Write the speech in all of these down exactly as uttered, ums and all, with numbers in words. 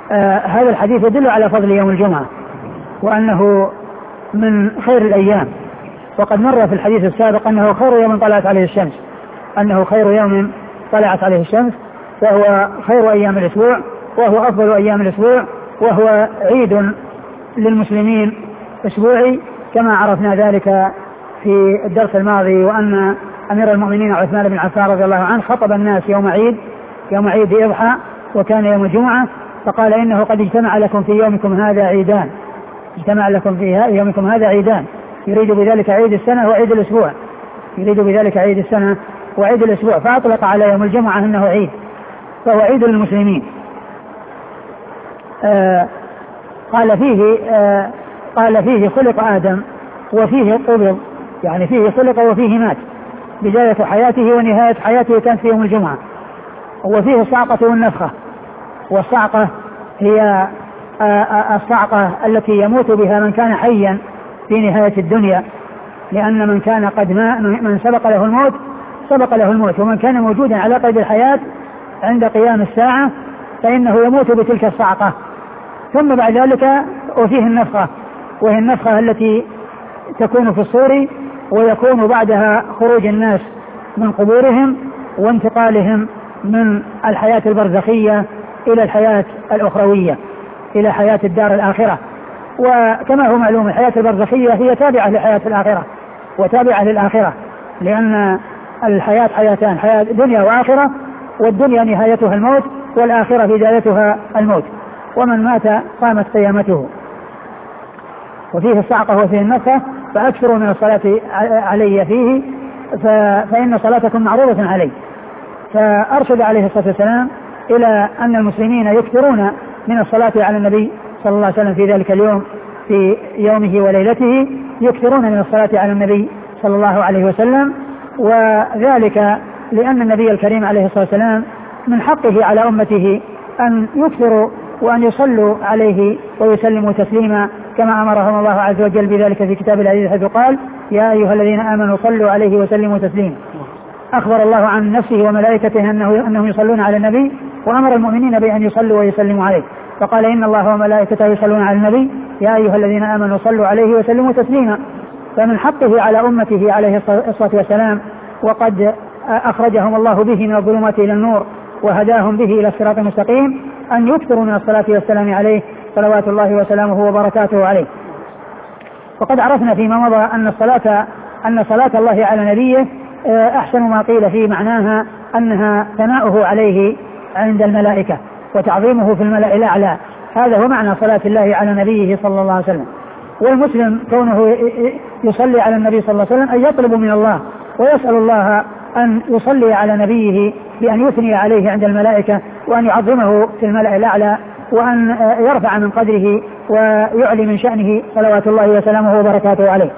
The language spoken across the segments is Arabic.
آه هذا الحديث يدل على فضل يوم الجمعة وأنه من خير الأيام، وقد مر في الحديث السابق أنه خير يوم طلعت عليه الشمس، أنه خير يوم طلعت عليه الشمس، وهو خير أيام الأسبوع، وهو أفضل أيام الأسبوع، وهو عيد للمسلمين أسبوعي كما عرفنا ذلك في الدرس الماضي، وأن أمير المؤمنين عثمان بن عفان رضي الله عنه خطب الناس يوم عيد يوم عيد إضحى وكان يوم الجمعة، فقال إنه قد اجتمع لكم في يومكم هذا عيدان، اجتمع لكم في يومكم هذا عيدان، يريد بذلك عيد السنة وعيد الأسبوع، يريد بذلك عيد السنة وعيد الأسبوع، فأطلق على يوم الجمعة أنه عيد، فهو عيد للمسلمين. آه قال فيه آه قال فيه خلق آدم وفيه قبض، يعني فيه خلق وفيه مات، بداية حياته ونهاية حياته كانت في يوم الجمعة. وفيه الصعقة والنفخة، والصعقة هي الصعقة التي يموت بها من كان حيا في نهاية الدنيا، لأن من كان قد ما من سبق له الموت سبق له الموت، ومن كان موجودا على قيد الحياة عند قيام الساعة فإنه يموت بتلك الصعقة. ثم بعد ذلك وفيه النفخة، وهي النفخة التي تكون في الصور، ويكون بعدها خروج الناس من قبورهم وانتقالهم من الحياة البرزخية إلى الحياة الأخروية، إلى حياة الدار الآخرة. وكما هو معلوم الحياة البرزخية هي تابعة لحياة الآخرة وتابعة للآخرة، لأن الحياة حياتان، حياة دنيا وآخرة، والدنيا نهايتها الموت والآخرة بدايتها الموت، ومن مات قامت قيامته. وفيه الصعقة وفيه النفخة، فأكثروا من الصلاة علي فيه فإن صلاتكم معروضة علي. فأرشد عليه الصلاة والسلام إلى أن المسلمين يكثرون من الصلاة على النبي صلى الله عليه وسلم في ذلك اليوم، في يومه وليلته يكثرون من الصلاة على النبي صلى الله عليه وسلم، وذلك لأن النبي الكريم عليه الصلاة والسلام من حقه على أمته أن يكثروا وأن يصلوا عليه ويسلموا تسليما، كما أمرهم الله عز وجل بذلك في كتاب العزيز حيث قال: يا أيها الذين آمنوا صلوا عليه وسلموا تسليما. أخبر الله عن نفسه وملائكته أنه أنهم يصلون على النبي، وأمر المؤمنين بأن يصلوا ويسلموا عليه، فقال: إن الله وملائكته يصلون على النبي يا أيها الذين آمنوا صلوا عليه وسلموا تسليما. فمن حقه على أمته عليه الصلاة والسلام، وقد أخرجهم الله به من الظلمات إلى النور وهداهم به إلى الصراط المستقيم، أن يكثروا من الصلاة والسلام عليه صلوات الله وسلامه وبركاته عليه. وقد عرفنا فيما مضى أن الصلاة أن صلاة الله على نبيه أحسن ما قيل في معناها أنها ثناؤه عليه عند الملائكة وتعظيمه في الملأ الأعلى. هذا هو معنى صلاة الله على نبيه صلى الله عليه وسلم. والمسلم كونه يصلي على النبي صلى الله عليه وسلم أن يطلب من الله ويسأل الله أن يصلي على نبيه بأن يثني عليه عند الملائكة، وأن يعظمه في الملأ الأعلى، وأن يرفع من قدره ويعلي من شأنه صلوات الله وسلامه وبركاته عليه.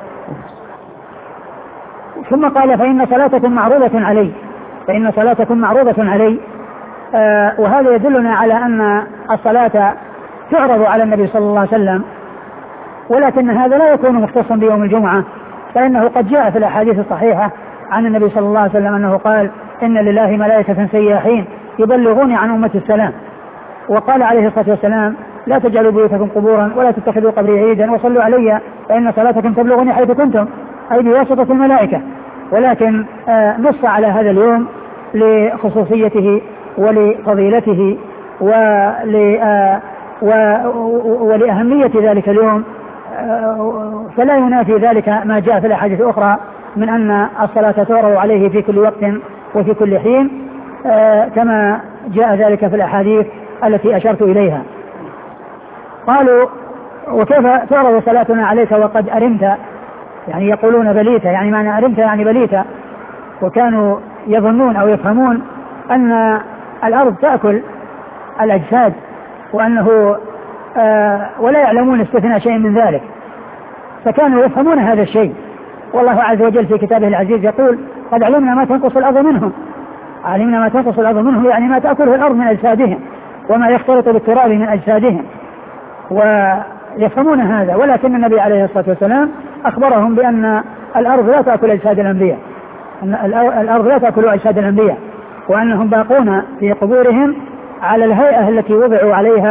ثم قال: فإن صلاتكم معروضة علي، فإن صلاتكم معروضة علي. آه وهذا يدلنا على أن الصلاة تعرض على النبي صلى الله عليه وسلم، ولكن هذا لا يكون مختصا بيوم الجمعة، فإنه قد جاء في الأحاديث الصحيحة عن النبي صلى الله عليه وسلم أنه قال: إن لله ملائكة سياحين يبلغون عن أمة السلام. وقال عليه الصلاة والسلام: لا تجعلوا بيوتكم قبورا ولا تتخذوا قبري عيدا وصلوا علي فإن صلاتكم تبلغني حيث كنتم، أي بواسطة الملائكة. ولكن آه نص على هذا اليوم لخصوصيته ولفضيلته ول آه ولأهمية ذلك اليوم، آه فلا ينافي ذلك ما جاء في الأحاديث الأخرى من أن الصلاة تعرض عليه في كل وقت وفي كل حين، آه كما جاء ذلك في الأحاديث التي أشرت إليها. قالوا: وكيف تعرض صلاتنا عليك وقد أرمت؟ يعني يقولون بليت، يعني معنى أرمت يعني بليت. وكانوا يظنون أو يفهمون أن الأرض تأكل الأجساد، وأنه آه ولا يعلمون استثناء شيء من ذلك، فكانوا يفهمون هذا الشيء. والله عز وجل في كتابه العزيز يقول: قد علمنا ما تنقص الأرض منهم، علمنا ما تنقص الأرض منهم يعني ما تأكله الأرض من أجسادهم وما يختلط بالتراب من أجسادهم، ويفهمون هذا. ولكن النبي عليه الصلاة والسلام أخبرهم بأن الأرض لا تأكل أجساد الأنبياء، أن الأرض لا تأكل أجساد الأنبياء، وأنهم باقون في قبورهم على الهيئة التي وضعوا عليها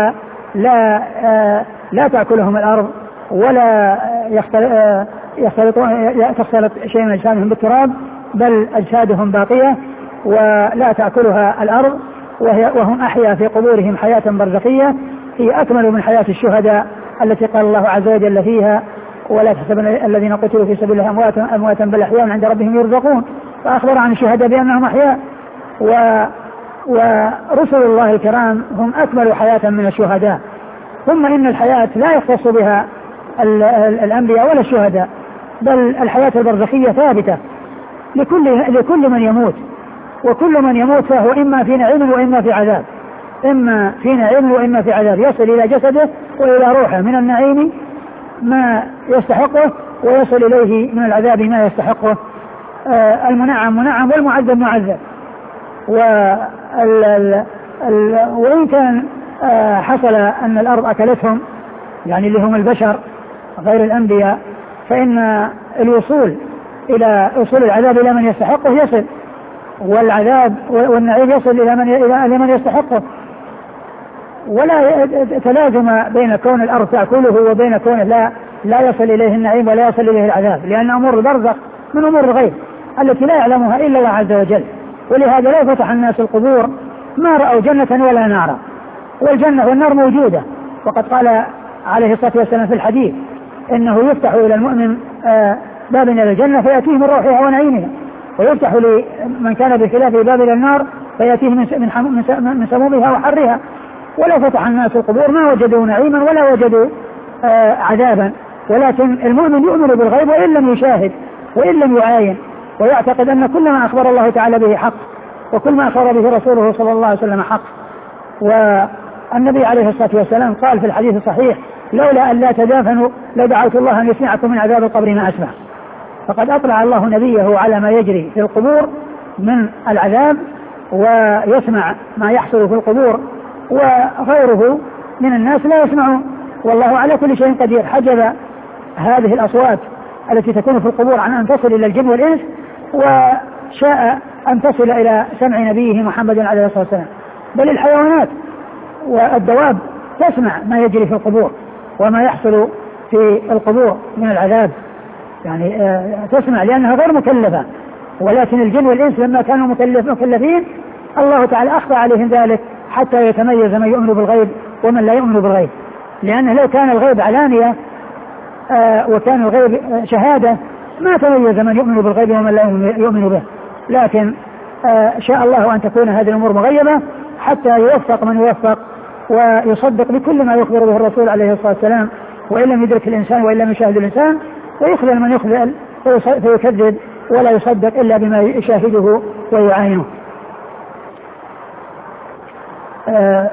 لا آه لا تأكلهم الأرض ولا يختلطون تختلط شيء من أجسادهم بالتراب، بل أجسادهم باقية ولا تأكلها الأرض، وهي وهم أحيا في قبورهم حياة برزخية هي أكمل من حياة الشهداء التي قال الله عز وجل فيها: ولا تحسبن الذين قتلوا في سبيل الله أمواتا أمواتا بل أحياء عند ربهم يرزقون. فأخبر عن الشهداء بأنهم أحياء، و ورسل الله الكرام هم أكمل حياة من الشهداء. ثم إن الحياة لا يختص بها الأنبياء ولا الشهداء، بل الحياة البرزخية ثابتة لكل, لكل من يموت، وكل من يموت فهو إما في نعيم وإما في عذاب، إما في نعيم وإما في عذاب، يصل إلى جسده وإلى روحه من النعيم ما يستحقه، ويصل إليه من العذاب ما يستحقه. آه المنعم منعم والمعذب معذب. وإن كان آه حصل أن الأرض أكلتهم، يعني اللي هم البشر غير الأنبياء، فإن الوصول إلى وصول العذاب إلى من يستحقه يصل، والعذاب والنعيم يصل إلى من إلى من يستحقه. ولا تلازم بين كون الأرض تأكله وبين كونه لا لا يصل إليه النعيم ولا يصل إليه العذاب، لأن أمور البرزخ من أمور الغيب التي لا يعلمها إلا الله عز وجل. ولهذا لو فتح الناس القبور ما رأوا جنة ولا نارا، والجنة والنار موجودة. وقد قال عليه الصلاة والسلام في الحديث إنه يفتح إلى المؤمن باب إلى الجنة فيأتيه من روحها ونعيمها، ويفتح لمن كان بخلافه باب إلى النار فيأتيه من سمومها وحرها. ولو فتح الناس القبور ما وجدوا نعيما ولا وجدوا عذابا، ولكن المؤمن يؤمن بالغيب وإن لم يشاهد وإن لم يعاين، ويعتقد أن كل ما أخبر الله تعالى به حق، وكل ما أخبر به رسوله صلى الله عليه وسلم حق. والنبي عليه الصلاة والسلام قال في الحديث الصحيح: لولا أن لا تدافنوا لدعوت الله أن يسمعكم من عذاب القبر ما أسمع. فقد أطلع الله نبيه على ما يجري في القبور من العذاب، ويسمع ما يحصل في القبور، وغيره من الناس لا يسمعون، والله على كل شيء قدير. حجب هذه الأصوات التي تكون في القبور عن أن تصل إلى الجن والإنس، وشاء أن تصل إلى سمع نبيه محمد عليه الصلاة والسلام. بل الحيوانات والدواب تسمع ما يجري في القبور وما يحصل في القبور من العذاب، يعني تسمع لأنها غير مكلفة. ولكن الجن والإنس لما كانوا مكلف مكلفين الله تعالى أخفى عليهم ذلك حتى يتميز من يؤمن بالغيب ومن لا يؤمن بالغيب. لأن لو كان الغيب علانية آه وكان الغيب شهادة ما تميز من يؤمن بالغيب ومن لا يؤمن به. لكن آه شاء الله أن تكون هذه الأمور مغيبة حتى يوفق من يوفق ويصدق بكل ما يخبر به الرسول عليه الصلاة والسلام، وإن لم يدرك الإنسان وإن لم يشاهد الإنسان، ويخذل من يخذل فيكذب ولا يصدق إلا بما يشاهده ويعاينه. آه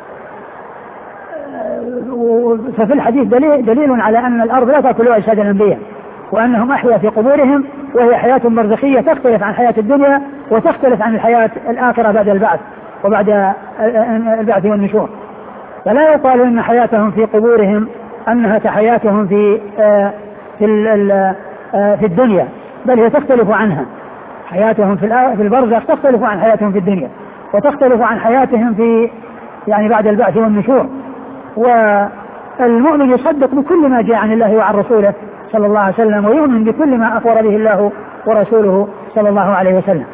ففي الحديث دليل, دليل على أن الأرض لا تأكل أجساد الأنبياء، وأنهم أحيا في قبورهم، وهي حياة برزخية تختلف عن حياة الدنيا وتختلف عن الحياة الآخرة بعد البعث وبعد البعث والنشور. فلا يقال أن حياتهم في قبورهم أنها كحياتهم في في في الدنيا، بل هي تختلف عنها. حياتهم في البرزخ تختلف عن حياتهم في الدنيا، وتختلف عن حياتهم في يعني بعد البعث والنشور. والمؤمن يصدق بكل ما جاء عن الله وعن رسوله صلى الله عليه وسلم، ويؤمن بكل ما أخبر به الله ورسوله صلى الله عليه وسلم.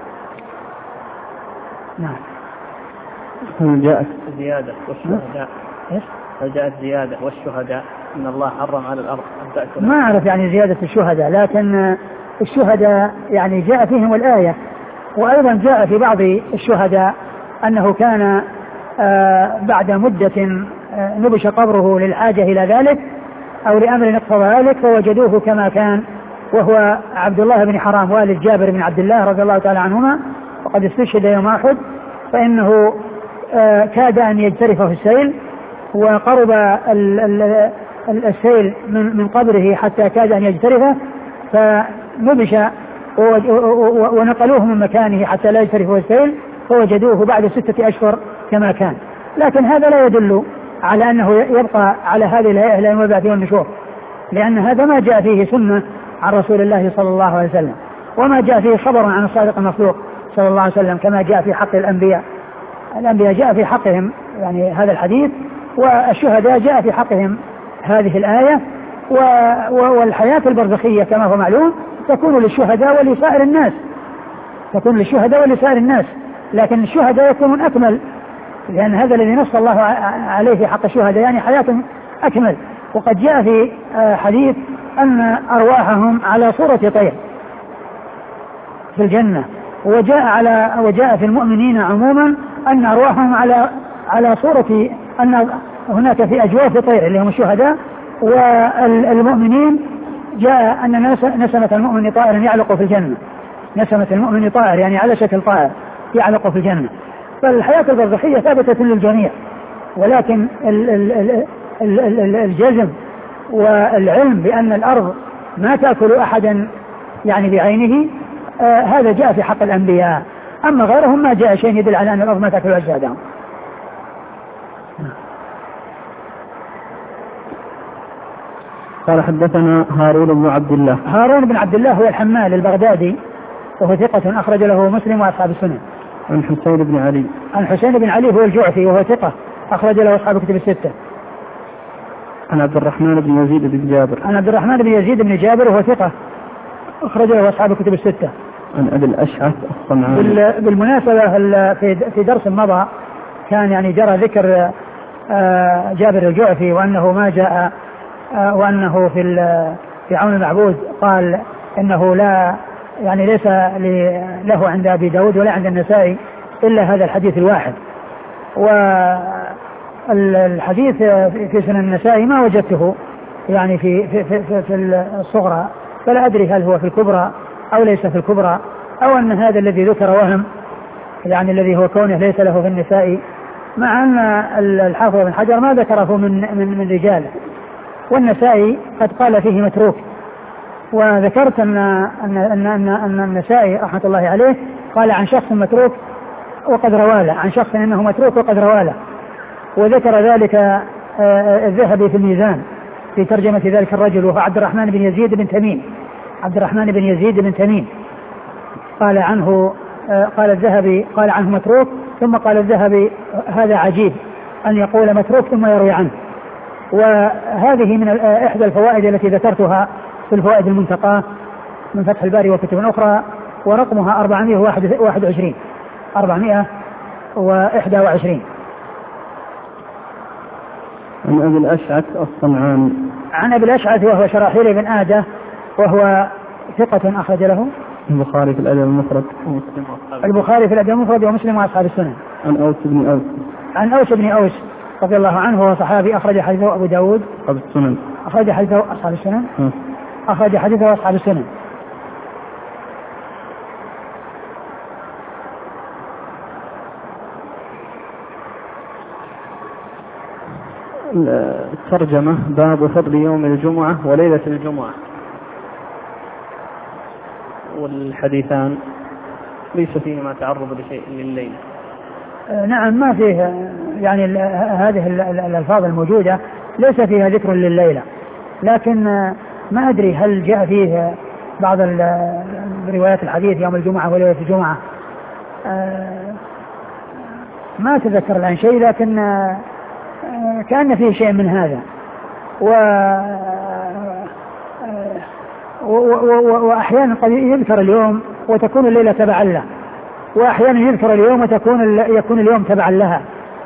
نعم. هل جاءت زيادة والشهداء؟ إيش؟ هل جاءت زيادة والشهداء أن الله حرم على الأرض أن تأكل؟ ما أعرف يعني زيادة الشهداء، لكن الشهداء يعني جاء فيهم الآية، وأيضا جاء في بعض الشهداء أنه كان بعد مدة نبش قبره للحاجة إلى ذلك أو لأمر اقتضى ذلك فوجدوه كما كان، وهو عبد الله بن حرام والد جابر بن عبد الله رضي الله تعالى عنهما، وقد استشهد يوم أحد. فإنه كاد أن يجترف في السيل، وقرب السيل من قبره حتى كاد أن يجترفه، فنبش ونقلوه من مكانه حتى لا يجترفه السيل، فوجدوه بعد ستة أشهر كما كان. لكن هذا لا يدل على أنه يبقى على هذه الهيئة إلى يوم البعث والنشور، لأن هذا ما جاء فيه سنة عن رسول الله صلى الله عليه وسلم، وما جاء فيه خبر عن الصادق المصدوق صلى الله عليه وسلم كما جاء في حق الأنبياء. الأنبياء جاء في حقهم يعني هذا الحديث والشهداء جاء في حقهم هذه الآية. والحياة البرزخية كما هو معلوم تكون للشهداء ولسائر الناس، تكون للشهداء ولسائر الناس، لكن الشهداء يكونون أكمل، لأن هذا الذي نص الله عليه في حق الشهداء يعني حياة أكمل. وقد جاء في حديث أن أرواحهم على صورة طير في الجنة، وجاء على وجاء في المؤمنين عموما أن أرواحهم على على صورة أن هناك في أجواف طير اللي هم الشهداء، والمؤمنين جاء أن نسمة المؤمن طائر يعلق في الجنة، نسمة المؤمن طائر يعني على شكل طائر يعلق في الجنة. فالحياة البرزخية ثابتة للجميع، ولكن الجزم والعلم بأن الأرض ما تأكل أحدا يعني بعينه آه هذا جاء في حق الأنبياء، أما غيرهم ما جاء شيء يدل على أن الأرض ما تأكل أجسادهم. قال حدثنا هارون بن عبد الله. هارون بن عبد الله هو الحمال البغدادي وهو ثقة أخرج له مسلم وأصحاب السنن. عن حسين بن علي. عن حسين بن علي هو الجعفي وهو ثقة أخرج له أصحاب الكتب الستة. عن عبد الرحمن بن يزيد بن جابر. عن عبد الرحمن بن يزيد بن جابر وهو ثقة أخرج له أصحاب الكتب الستة. عن أبي الأشعث الصنعاني. بالمناسبة في درس مضى كان يعني جرى ذكر جابر الجعفي وأنه ما جاء وأنه في في عون المعبود قال إنه لا يعني ليس له عند أبي داود ولا عند النسائي إلا هذا الحديث الواحد، والحديث في سنن النسائي ما وجدته يعني في في في, في الصغرى، فلا أدري هل هو في الكبرى أو ليس في الكبرى، أو أن هذا الذي ذكر وهم يعني الذي هو كونه ليس له في النسائي، مع أن الحافظ بن حجر ما ذكره من من من رجاله، والنسائي قد قال فيه متروك. وذكرت أن أن أن أن, أن النسائي رحمة الله عليه قال عن شخص متروك وقد رواله، عن شخص أنه متروك وقد رواله، وذكر ذلك الذهبي في الميزان في ترجمة ذلك الرجل وهو عبد الرحمن بن يزيد بن تميم. عبد الرحمن بن يزيد بن تميم قال عنه قال الذهبي قال عنه متروك، ثم قال الذهبي هذا عجيب أن يقول متروك ثم يروي عنه. وهذه من إحدى الفوائد التي ذكرتها في الفوائد المنتقاة من فتح الباري وكتب أخرى، ورقمها أربعمائة وواحد وعشرين أربعمائة وواحد وعشرين. عن أبي الأشعث الصنعاني. عن أبي الأشعث وهو شراحيل بن آدة وهو ثقة أخرج له البخاري في الأدب المفرد ومسلم البخاري في الأدب المفرد ومسلم وأصحاب السنن. عن أوس بن أوس. عن أوس بن أوس رضي الله عنه وهو صحابي أخرج حديثه أبو داود أصحاب السنن. أخرج حديثه أصحاب السنن م. أخرج حديثه أصحاب السنن. الترجمة باب فضل يوم الجمعة وليلة الجمعة. والحديثان ليس فيهما تعرض لشيء لليل. نعم ما فيه يعني هذه الألفاظ الموجودة ليس فيها ذكر لليلة، لكن ما أدري هل جاء فيه بعض روايات الحديث يوم الجمعة وليلة الجمعة، ما أتذكر الآن شيء، لكن كأن فيه شيء من هذا. و وأحيانا قد يذكر اليوم وتكون الليلة تبعا له، وأحيانا يذكر اليوم وتكون يكون اليوم تبعا لها.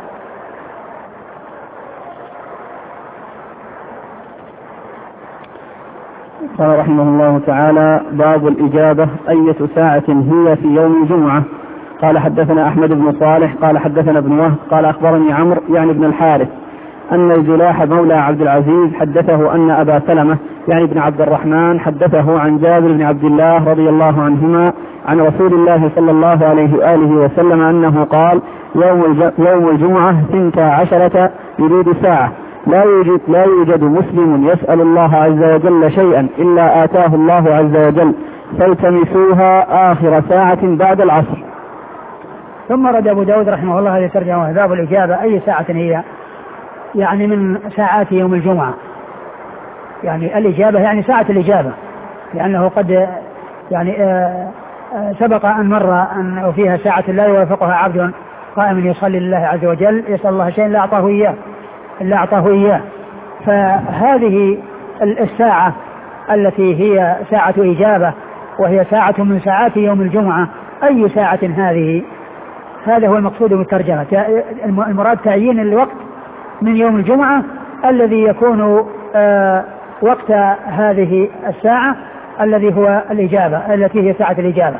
قال رحمه الله تعالى باب الإجابة أية ساعة هي في يوم الجمعة. قال حدثنا أحمد بن صالح قال حدثنا ابن وهب قال أخبرني عمرو يعني ابن الحارث أن الجلاح مولى عبد العزيز حدثه أن أبا سلمة يعني ابن عبد الرحمن حدثه عن جابر بن عبد الله رضي الله عنهما عن رسول الله صلى الله عليه وآله وسلم أنه قال يوم, يوم الجمعة ثنتا عشرة يريد ساعة لا يوجد, لا يوجد مسلم يسأل الله عز وجل شيئا إلا آتاه الله عز وجل فالتمسوها آخر ساعة بعد العصر. ثم رد أبو داود رحمه الله هذه الترجمة باب الإجابة أي ساعة هي، يعني من ساعات يوم الجمعة، يعني الإجابة يعني ساعة الإجابة، لأنه قد يعني آآ آآ سبق أن مر أن فيها ساعة لا يوافقها عبد قائم يصلي لله عز وجل يسأل الله شيئا لا أعطاه إياه إلا أعطاه إياه. فهذه الساعة التي هي ساعة إجابة وهي ساعة من ساعات يوم الجمعة، أي ساعة هذه؟ هذا هو المقصود بالترجمة. المراد تعيين الوقت من يوم الجمعة الذي يكون آه وقت هذه الساعة الذي هو الإجابة التي هي ساعة الإجابة.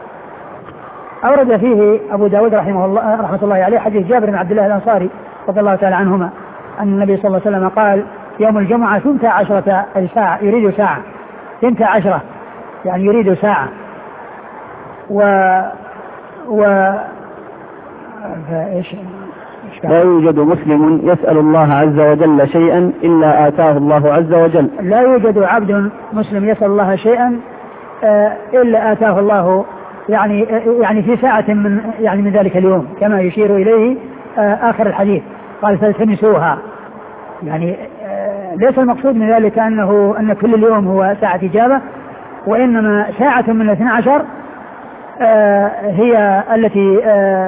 أورد فيه أبو داود رحمه الله رحمة الله عليه حديث جابر بن عبد الله الأنصاري رضي الله تعالى عنهما أن النبي صلى الله عليه وسلم قال يوم الجمعة ثنتا عشرة ساعة، يريد ساعة، ثنتا عشرة يعني يريد ساعة. و و فإيش لا يوجد مسلم يسأل الله عز وجل شيئا إلا آتاه الله عز وجل. لا يوجد عبد مسلم يسأل الله شيئا إلا آتاه الله، يعني يعني في ساعة من يعني من ذلك اليوم، كما يشير إليه آخر الحديث قال فالتمسوها. يعني ليس المقصود من ذلك أنه أن كل اليوم هو ساعة إجابة، وإنما ساعة من الاثنى عشر هي التي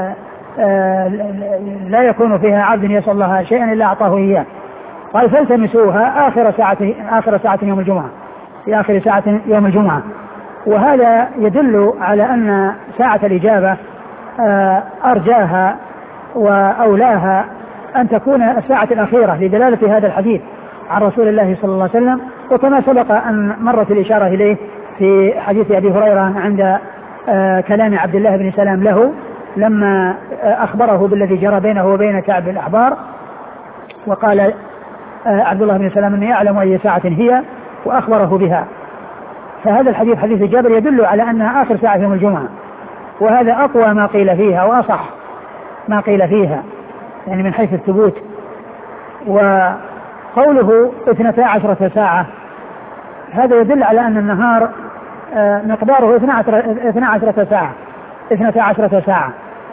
لا يكون فيها عبد يسأل الله شيئا إلا أعطاه إياه. قال فالتمسوها آخر ساعة آخر ساعة يوم الجمعة، في آخر ساعة يوم الجمعة. وهذا يدل على أن ساعة الإجابة أرجاها وأولاها أن تكون الساعة الأخيرة لدلالة هذا الحديث عن رسول الله صلى الله عليه وسلم، وكما سبق أن مرت الإشارة إليه في حديث أبي هريرة عند كلام عبد الله بن سلام له لما أخبره بالذي جرى بينه وبين كعب الأحبار، وقال عبد الله بن سلام أنه يعلم أي ساعة هي وأخبره بها. فهذا الحديث حديث جابر يدل على أنها آخر ساعة يوم الجمعة، وهذا أقوى ما قيل فيها وأصح ما قيل فيها يعني من حيث الثبوت. وقوله اثنتا عشرة ساعة هذا يدل على أن النهار مقداره اثنتا عشرة ساعة اثنتا عشرة ساعة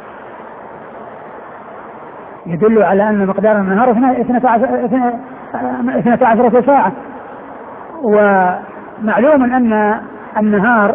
يدل على أن مقدار النهار اثنتا عشرة ساعة. ومعلوم أن النهار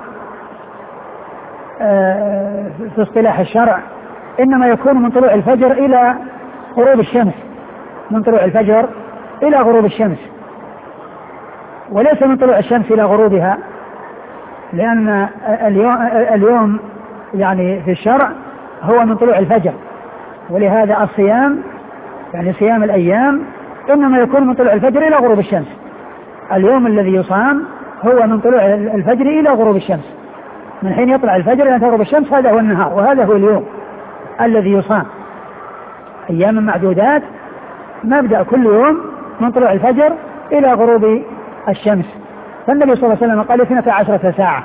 في اصطلاح الشرع إنما يكون من طلوع الفجر إلى غروب الشمس، من طلوع الفجر إلى غروب الشمس، وليس من طلوع الشمس إلى غروبها، لأن اليوم, اليوم يعني في الشرع هو من طلوع الفجر، ولهذا الصيام يعني صيام الأيام إنما يكون من طلوع الفجر إلى غروب الشمس. اليوم الذي يصام هو من طلوع الفجر إلى غروب الشمس، من حين يطلع الفجر إلى غروب الشمس، هذا هو النهار، وهذا هو اليوم الذي يصام. أيام معدودات مبدأ كل يوم من طلوع الفجر إلى غروب الشمس. فالنبي صلى الله عليه وسلم قال اثنتا عشرة ساعة،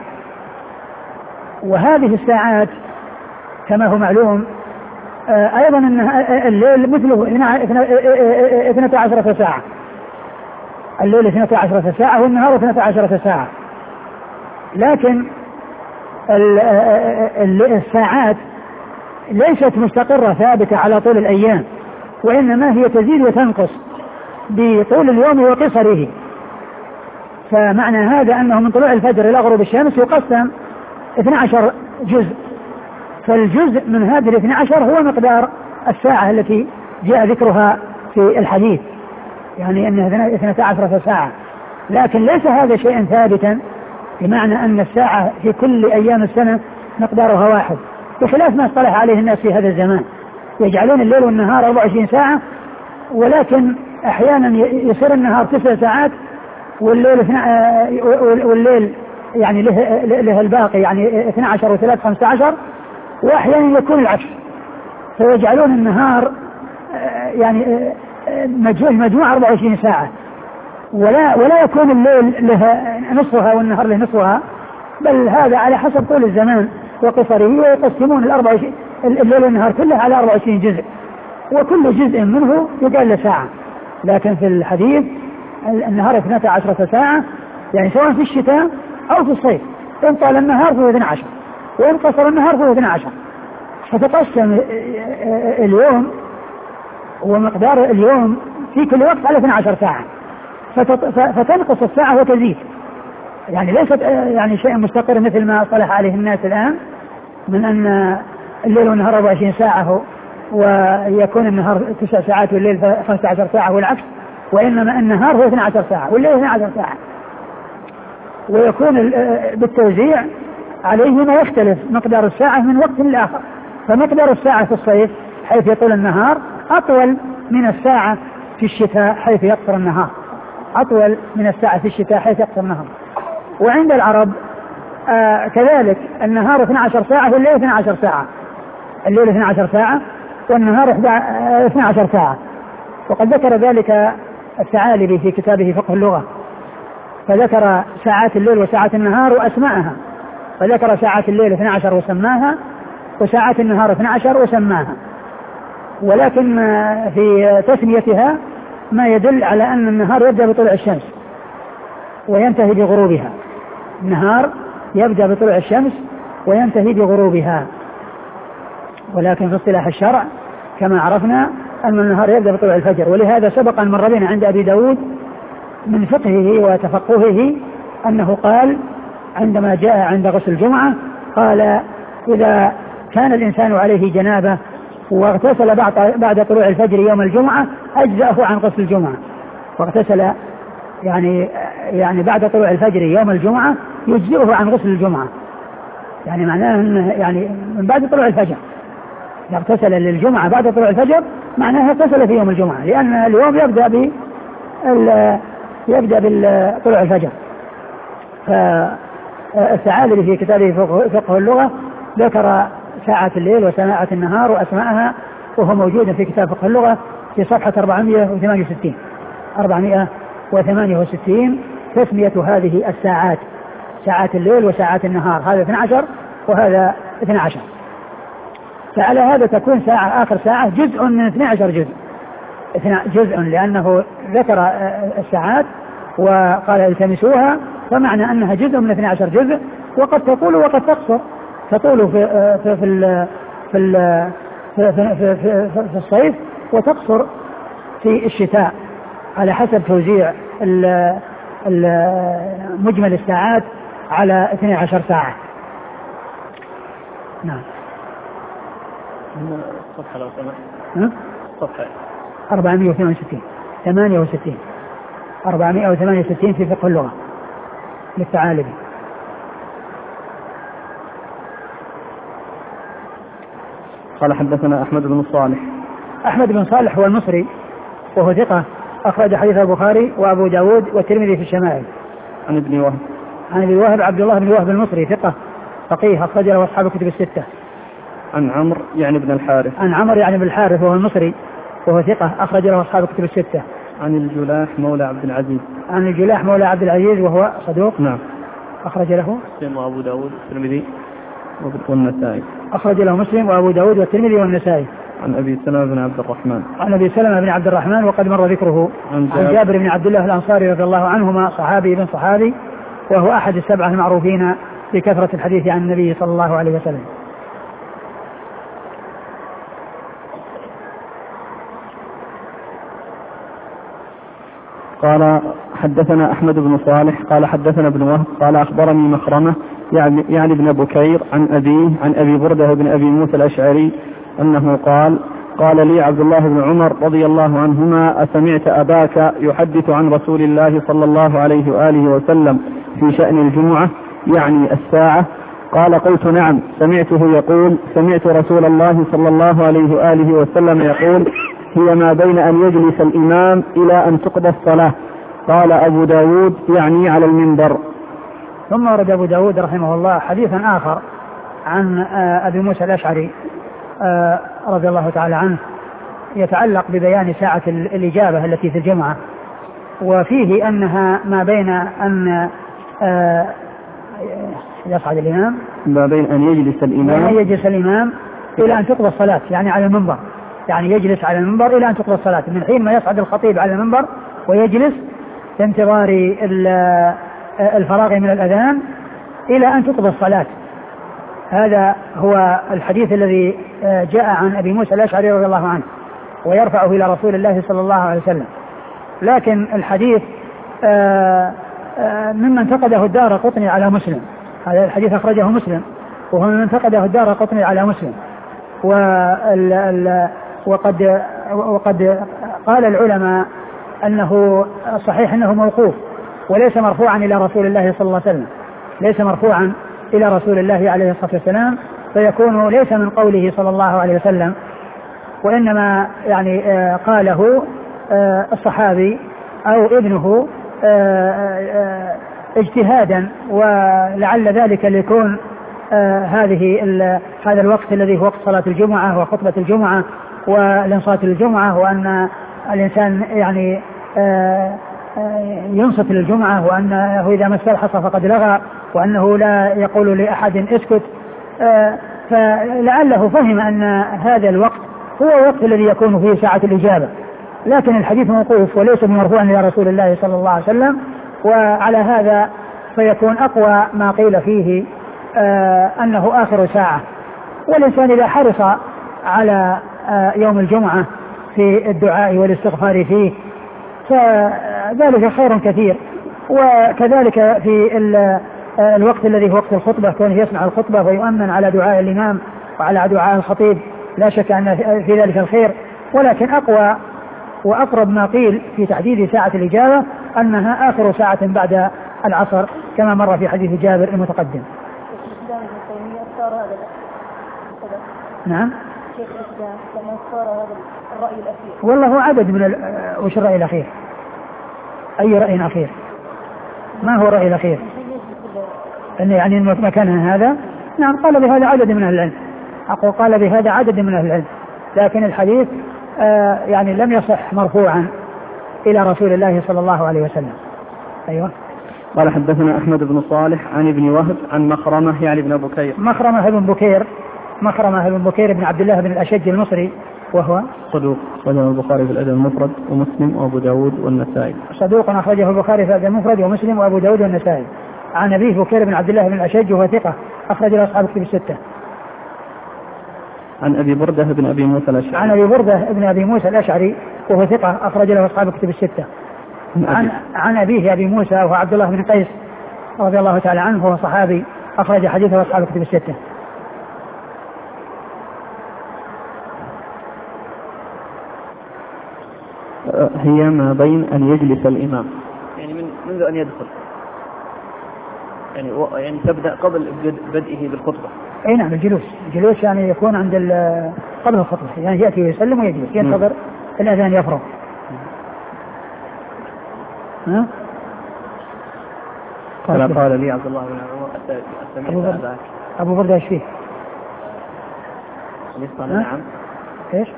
وهذه الساعات كما هو معلوم أيضا أن الليل مثله اثنتا عشرة ساعة، الليل اثنتا عشرة ساعة والنهار اثنتا عشرة ساعة. لكن الساعات ليست مستقرة ثابتة على طول الأيام، وإنما هي تزيد وتنقص بطول اليوم وقصره. فمعنى هذا أنه من طلوع الفجر إلى غروب الشمس يقسم اثني عشر جزء، فالجزء من هذه الاثني عشر هو مقدار الساعة التي جاء ذكرها في الحديث، يعني أنها اثنتا عشرة ساعة. لكن ليس هذا شيئا ثابتا، بمعنى أن الساعة في كل أيام السنة مقدارها واحد، بخلاف ما اصطلح عليه الناس في هذا الزمان، يجعلون الليل والنهار أربع وعشرين ساعة، ولكن أحيانا يصير النهار تسع ساعات والليل والليل يعني له, له الباقي يعني اثني عشر وثلاث خمسة عشر، وأحيانا يكون العكس، فيجعلون النهار يعني مجموع أربع وعشرين ساعة، ولا ولا يكون الليل له نصفها والنهار له نصفها، بل هذا على حسب طول الزمان وقصره، ويقسمون الأربع وعشرين الليل والنهار كله على أربع وعشرين جزء، وكل جزء منه يقال له ساعة. لكن في الحديث النهار اثنتا عشرة ساعة، يعني سواء في الشتاء أو في الصيف، إن طال النهار فهو اثني عشر وإن قصر النهار فهو اثني عشر. فتقسم اليوم ومقدار اليوم في كل وقت على اثني عشر ساعة، فتنقص الساعة وتزيد، يعني ليست يعني شيء مستقر مثل ما صلح عليه الناس الآن من أن الليل والنهار أربع وعشرين ساعة ويكون النهار تسع ساعات والليل خمسة عشر ساعة والعكس، وإنما النهار هو اثنتا عشرة ساعة والليل اثنتا عشرة ساعة. ويكون بالتوزيع عليهما يختلف مقدار الساعة من وقت لآخر. فمقدار الساعة في الصيف حيث يطول النهار أطول من الساعة في الشتاء حيث يقصر النهار، أطول من الساعة في الشتاء حيث يقصر النهار. وعند العرب آه كذلك النهار اثنتا عشرة ساعة والليل اثنتا عشرة ساعة، الليل اثنتا عشرة ساعة والنهار اثنتا عشرة ساعة. وقد ذكر ذلك الثعالبي في كتابه فقه اللغة، فذكر ساعات الليل وساعات النهار وأسماءها، فذكر ساعات الليل اثنتا عشرة وسماها، وساعات النهار اثنتا عشرة وسماها. ولكن في تسميتها ما يدل على أن النهار يبدأ بطلوع الشمس وينتهي بغروبها. النهار يبدأ بطلوع الشمس وينتهي بغروبها. ولكن في اصطلاح الشرع كما عرفنا أن النهار يبدأ بطلوع الفجر. ولهذا سبق أن مر بنا عند أبي داود من فقهه وتفقهه أنه قال عندما جاء عند غسل الجمعة قال إذا كان الإنسان عليه جنابة واغتسل بعد طلوع الفجر يوم الجمعة أجزأه عن غسل الجمعة، واغتسل يعني يعني بعد طلوع الفجر يوم الجمعة يجزئه عن غسل الجمعة، يعني معناه أنه يعني من بعد طلوع الفجر يغتسل للجمعة بعد طلوع الفجر معناها اغتسل في يوم الجمعة، لأن اليوم يبدأ ب يبدأ بطلوع الفجر. فالثعالبي في كتابه فقه اللغة ذكر ساعة الليل وساعة النهار وأسماءها، وهو موجود في كتاب فقه اللغة في صفحة أربعمائة وثمانية وستين أربعمائة وثمانية وستين تسمية هذه الساعات ساعات الليل وساعات النهار، هذا اثنتا عشرة وهذا اثنتا عشرة. فعلى هذا تكون ساعة آخر ساعة جزء من اثنتا عشرة جزء جزء لأنه ذكر الساعات وقال التمسوها، فمعنى أنها جزء من اثنتا عشرة جزء، وقد تطول وقد تقصر، تطول في في في في في, في, في, في الصيف وتقصر في الشتاء على حسب توزيع مجمل الساعات على اثنتا عشرة ساعة. نعم. الصفحة لو سمحت. الصفحة أربعمائة وثمانية وستين ثمانية وستين أربعمائة وثمانية وستين في فقه اللغة للثعالبي. قال حدثنا أحمد بن صالح. أحمد بن صالح هو المصري وهو ثقة أخرج حديث البخاري وأبو داود والترمذي في الشمائل. عن ابن وهب. عن ابن وهب عبد الله بن وهب المصري ثقة فقيه أخرج له أصحاب الكتب الستة. عن عمرو يعني ابن الحارث. عن عمرو يعني ابن الحارث وهو المصري وهو ثقة أخرج له أصحاب الكتب الستة. عن الجلاح مولى عبد العزيز. عن الجلاح مولى عبد العزيز وهو صدوق. نعم. أخرج له مسلم وأبو داود والترمذي والنسائي. أخرج له مسلم وأبو داود والترمذي والنسائي. عن أبي سلمة بن عبد الرحمن. عن أبي سلمة بن عبد الرحمن وقد مر ذكره. عن جابر, عن جابر بن عبد الله الأنصاري رضي الله عنهما صحابي بن صحابي، وهو أحد السبعة المعروفين بكثرة الحديث عن النبي صلى الله عليه وسلم. قال حدثنا أحمد بن صالح قال حدثنا ابن وهب قال أخبرني مخرمة يعني, يعني ابن بكير عن أبيه عن أبي بردة بن أبي موسى الأشعري أنه قال قال لي عبد الله بن عمر رضي الله عنهما أسمعت أباك يحدث عن رسول الله صلى الله عليه وآله وسلم في شأن الجمعة يعني الساعة؟ قال قلت نعم سمعته يقول سمعت رسول الله صلى الله عليه وآله وسلم يقول هي ما بين أن يجلس الإمام إلى أن تقضى الصلاة. قال أبو داود يعني على المنبر. ثم ورد أبو داود رحمه الله حديثا آخر عن أبي موسى الأشعري رضي الله تعالى عنه يتعلق ببيان ساعة الإجابة التي في الجمعة، وفيه أنها ما بين أن يصعد الإمام ما بين أن يجلس الإمام أن يجلس الإمام إلى أن تقضى الصلاة، يعني على المنبر، يعني يجلس على المنبر إلى أن تقضى الصلاة، من حين ما يصعد الخطيب على المنبر ويجلس في انتظار الفراغ من الأذان إلى أن تقضى الصلاة. هذا هو الحديث الذي جاء عن أبي موسى الأشعري رضي الله عنه ويرفعه إلى رسول الله صلى الله عليه وسلم. لكن الحديث ممن انتقده الدارقطني على مسلم، هذا الحديث أخرجه مسلم وهو من انتقده الدارقطني على مسلم، وقد وقد قال العلماء أنه صحيح أنه موقوف وليس مرفوعا إلى رسول الله صلى الله عليه وسلم، ليس مرفوعا إلى رسول الله عليه الصلاة والسلام، فيكون ليس من قوله صلى الله عليه وسلم، وإنما يعني قاله الصحابي أو ابنه اجتهادا، ولعل ذلك ليكون هذه هذا الوقت الذي هو وقت صلاة الجمعة وخطبة الجمعة والانصات للجمعة، وأن الإنسان يعني ينصت للجمعة، وأنه إذا ما استلحص فقد لغى، وأنه لا يقول لأحد اسكت، فلعله فهم أن هذا الوقت هو الوقت الذي يكون فيه ساعة الإجابة، لكن الحديث موقوف وليس مرفوعا إلى رسول الله صلى الله عليه وسلم، وعلى هذا فيكون أقوى ما قيل فيه أنه آخر ساعة. والإنسان إذا حرص على يوم الجمعة في الدعاء والاستغفار فيه فذلك خير كثير. وكذلك في الوقت الذي هو وقت الخطبة كونه يسمع الخطبة ويؤمن على دعاء الإمام وعلى دعاء الخطيب، لا شك أن في ذلك الخير، ولكن أقوى وأقرب ما قيل في تحديد ساعة الإجابة أنها آخر ساعة بعد العصر كما مر في حديث جابر المتقدم. نعم. شيخ الإسلام لما اختار هذا الرأي الأخير. والله هو عدد من ال... وش الرأي الأخير؟ أي رأي أخير؟ ما هو الرأي الأخير؟ أن يعني مكانها هذا؟ نعم قال بهذا عدد من أهل العلم. أقول قال بهذا عدد من أهل العلم، لكن الحديث آه يعني لم يصح مرفوعا إلى رسول الله صلى الله عليه وسلم. أيوة. قال حدثنا أحمد بن صالح عن ابن وهب عن مخرمة يعني بن بكير. مخرمة بن بكير مخرمة بن بكير بن عبد الله بن الأشج المصري، وهو صدوق أخرجه البخاري في الأدب المفرد ومسلم وأبو داود والنسائي. صدوق أخرجه البخاري في الأدب المفرد ومسلم وأبو داود والنسائي. عن أبيه بكير بن عبد الله بن الأشج وهو ثقة أخرج له أصحاب الكتب الستة. عن أبي بردة بن أبي موسى الأشعري. عن أبي بردة بن أبي موسى الأشعري وهو ثقة أخرج له أصحاب الكتب الستة. عن عن أبيه أبي موسى وهو عبد الله بن قيس رضي الله تعالى عنه وهو صحابي أخرج حديثه أصحاب الكتب الستة. هي ما بين أن يجلس الإمام يعني من منذ أن يدخل يعني يعني تبدأ قبل بدئه بالخطبة. أي نعم الجلوس الجلوس يعني يكون عند قبل الخطبة، يعني يأتي ويسلم ويجلس ينتظر الأذان يفرغ. ها؟ قال قال لي عبد الله بن عمر أستمع أبو بردة إيش فيه؟ نعم. إيش؟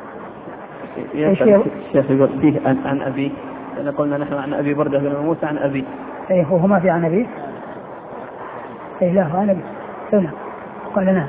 الشيخ يقول فيه عن, عن أبي، لأن قلنا نحن عن أبي بردة بن موسى عن أبي. إيه هو ما في عن أبي؟ إيه لا عن أبي. هنا قال لنا.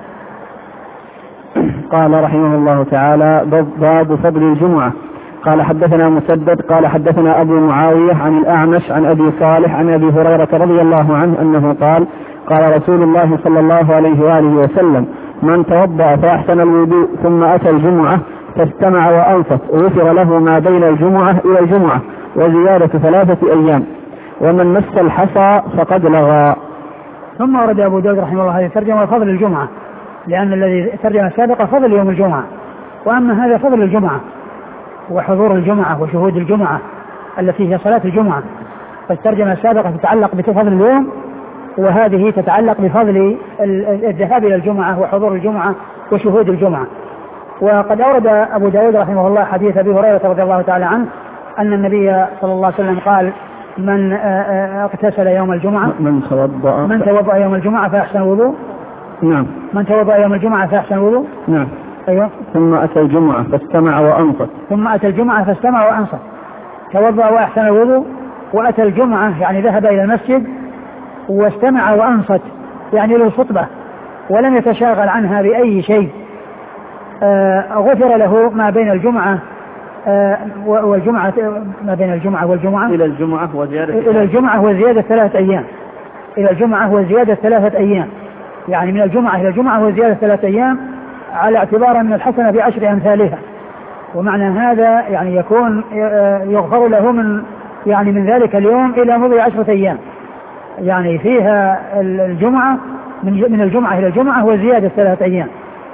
قال رحمه الله تعالى باب فضل الجمعة. قال حدثنا مسدد قال حدثنا أبو معاوية عن الأعمش عن أبي صالح عن أبي هريرة رضي الله عنه أنه قال قال رسول الله صلى الله عليه وآله وسلم من توضأ فأحسن الوضوء ثم أتى الجمعة فاستمع وأنصت غفر له ما بين الجمعة إلى الجمعة وزيادة ثلاثة أيام ومن مس الحصى فقد لغى. ثم ورد أبو داود رحمه الله هذه الترجمة فضل الجمعة، لأن الذي ترجم السابقة فضل يوم الجمعة، وأما هذا فضل الجمعة وحضور الجمعة وشهود الجمعة التي هي صلاة الجمعة. فالترجمة السابقة تتعلق بفضل اليوم، وهذه تتعلق بفضل الذهاب إلى الجمعة وحضور الجمعة وشهود الجمعة. وقد أورد أبو داود رحمه الله حديث أبي هريرة رضي الله تعالى عنه أن النبي صلى الله عليه وسلم قال من اغتسل يوم الجمعة من توضأ من توضأ يوم الجمعة فأحسن وضوء. نعم. من توضأ يوم الجمعة فأحسن وضوء. نعم. أيوة. ثم أتى الجمعة فاستمع وأنصت. ثم أتى الجمعة فاستمع وأنصت. توضأ وأحسن الوضوء وأتى الجمعة يعني ذهب إلى المسجد واستمع وأنصت يعني للخطبة ولم يتشاغل عنها بأي شيء. آه غفر له ما بين الجمعة آه والجمعة ما بين الجمعة والجمعة إلى الجمعة وزيادة إلى الجمعة وزيادة ثلاثة أيام إلى الجمعة وزيادة ثلاثة أيام يعني من الجمعة إلى الجمعة وزيادة ثلاثة أيام على اعتبار أن الحسنة بعشر أمثالها. ومعنى هذا يعني يكون يغفر له من يعني من ذلك اليوم إلى مضي عشرة أيام، يعني فيها الجمعة من الجمعة إلى الجمعة وزيادة ثلاثة أيام.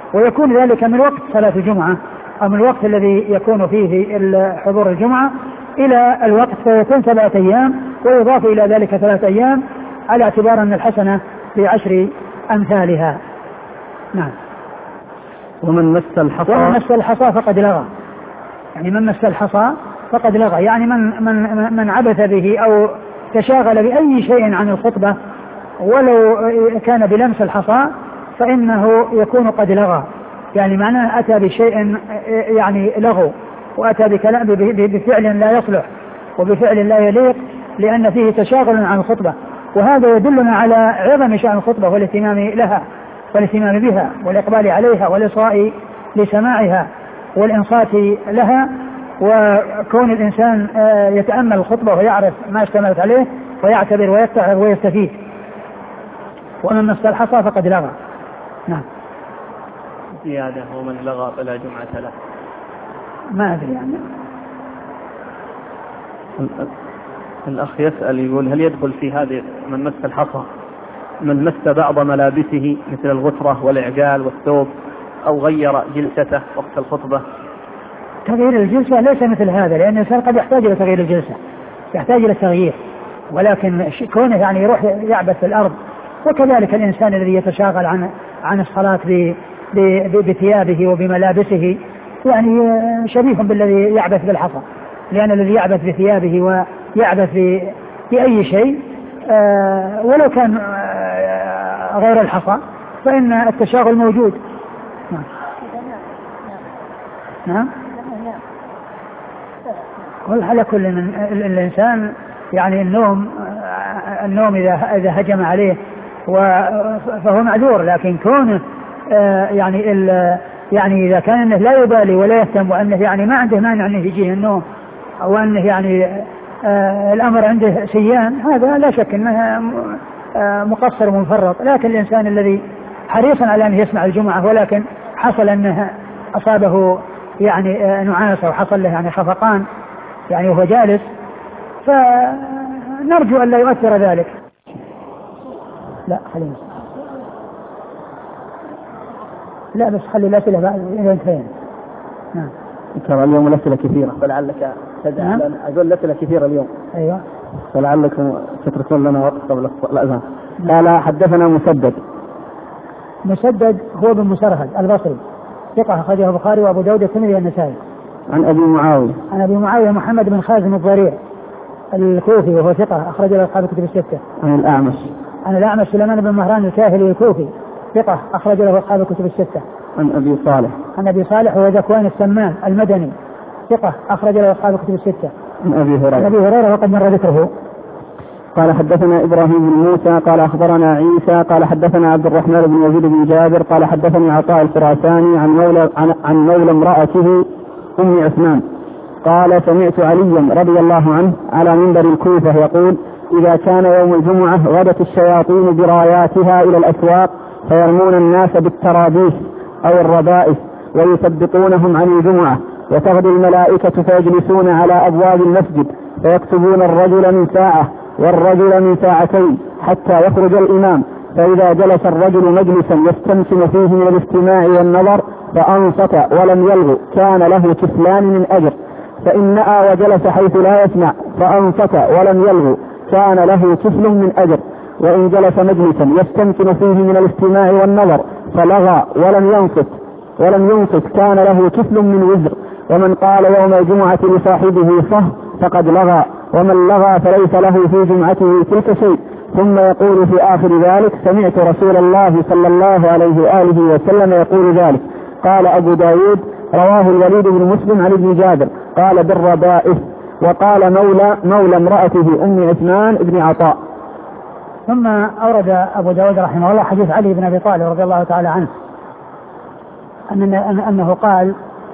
ويكون ذلك من وقت صلاة الجمعة أو من الوقت الذي يكون فيه حضور الجمعة إلى الوقت، فيكون سبعة أيام ويضاف إلى ذلك ثلاثة أيام على اعتبار أن الحسنة بعشر أمثالها. نعم. ومن مس الحصى ومن مس الحصى فقد لغى، يعني من مس الحصى فقد لغى، يعني من من من عبث به أو تشاغل بأي شيء عن الخطبة ولو كان بلمس الحصى فإنه يكون قد لغى، يعني معناه أتى بشيء يعني لغو، وأتى بكلام بفعل لا يصلح وبفعل لا يليق، لأن فيه تشاغل عن الخطبة. وهذا يدلنا على عظم شأن الخطبة والاهتمام لها والاهتمام بها والإقبال عليها والإصغاء لسماعها والإنصات لها، وكون الإنسان يتأمل الخطبة ويعرف ما اشتملت عليه ويعتبر ويتعظ ويستفيد. ومن مس الحصى فقد لغى. نعم. زيادة ومن لغى فلا جمعة له. ما أدري يعني. الأخ يسأل يقول هل يدخل في هذه من مس الحصى من مس بعض ملابسه مثل الغترة والإعجال والثوب أو غير جلسته وقت الخطبة؟ تغيير الجلسة ليس مثل هذا، لأن الإنسان قد يحتاج إلى تغيير الجلسة، يحتاج إلى التغيير، ولكن كونه يعني يروح يعبث في الأرض. وكذلك الإنسان الذي يتشاغل عن عن الصلاة بثيابه وبملابسه يعني شبيه بالذي يعبث بالحصى، لأن الذي يعبث بثيابه ويعبث بأي شيء آه ولو كان آه غير الحصى فإن التشاغل موجود. نعم. نعم. كل على كل من الإنسان يعني النوم النوم إذا إذا هجم عليه فهو معذور، لكن كونه آه يعني يعني إذا كان إنه لا يبالي ولا يهتم وأنه يعني ما عنده مانع أنه يجيه النوم أو أنه يعني آه الأمر عنده سيان، هذا لا شك أنه آه مقصر ومفرط. لكن الإنسان الذي حريصا على أن يسمع الجمعة ولكن حصل أنه أصابه يعني آه نعاس أو حصل له يعني خفقان يعني وهو جالس، فنرجو أن لا يؤثر ذلك. لا خلينا لا بس خلي الأسئلة بعد إذا انتهينا. نعم. ترى اليوم الأسئلة كثيرة فلعلك تدعى لنا. أقول الأسئلة كثيرة اليوم. أيوة. فلعلكم تتركون لنا وقت قبل الأذان. قال حدثنا مسدد. مسدد هو بن مسرهد البصري ثقة أخرجه البخاري وأبو داود والترمذي والنسائي. عن أبي معاوية. عن أبي معاوية محمد بن خازم الضريع الكوفي وهو ثقة أخرج له أصحاب الكتب الستة. عن الأعمش. عن الأعمش سليمان بن مهران الكاهلي الكوفي ثقة أخرج له أصحاب الكتب الستة. عن أبي صالح. عن أبي صالح وهو ذكوان السمان المدني ثقة أخرج له أصحاب الكتب الستة. عن أبي هريرة. عن أبي هريرة وقد مر ذكره. قال حدثنا إبراهيم بن موسى قال أخبرنا عيسى قال حدثنا عبد الرحمن بن يزيد بن جابر قال حدثني عطاء الخراساني عن مولى عن, عن مولى امرأته أم عثمان قال سمعت عليا رضي الله عنه على منبر الكوفة يقول إذا كان يوم الجمعة غدت الشياطين براياتها إلى الأسواق فيرمون الناس بالترابيس أو الربائس ويثبطونهم عن الجمعة، وتغدو الملائكة فيجلسون على أبواب المسجد فيكتبون الرجل من ساعة والرجل من ساعتين حتى يخرج الإمام، فإذا جلس الرجل مجلسا يستمتع فيه من الاستماع والنظر فأنصت ولم يلغو كان له كفلان من أجر، فإن نأى وجلس حيث لا يسمع فأنصت ولم يلغو كان له كفل من أجر، وإن جلس مجلسا يستمتع فيه من الاستماع والنظر فلغى ولم ينصت ولم ينصت كان له كفل من وزر، ومن قال يوم الجمعة لصاحبه صه فقد لغى، ومن لغى فليس له في جمعته تلك شيء. ثم يقول في آخر ذلك سمعت رسول الله صلى الله عليه وآله وسلم يقول ذلك. قال أبو داود رواه الوليد بن مسلم عن ابن جابر قال بالربائس، وقال مولى مولى امرأته أم عثمان بن عطاء. ثم أورد أبو داود رحمه الله حديث علي بن أبي طالب رضي الله تعالى عنه أن أنه قال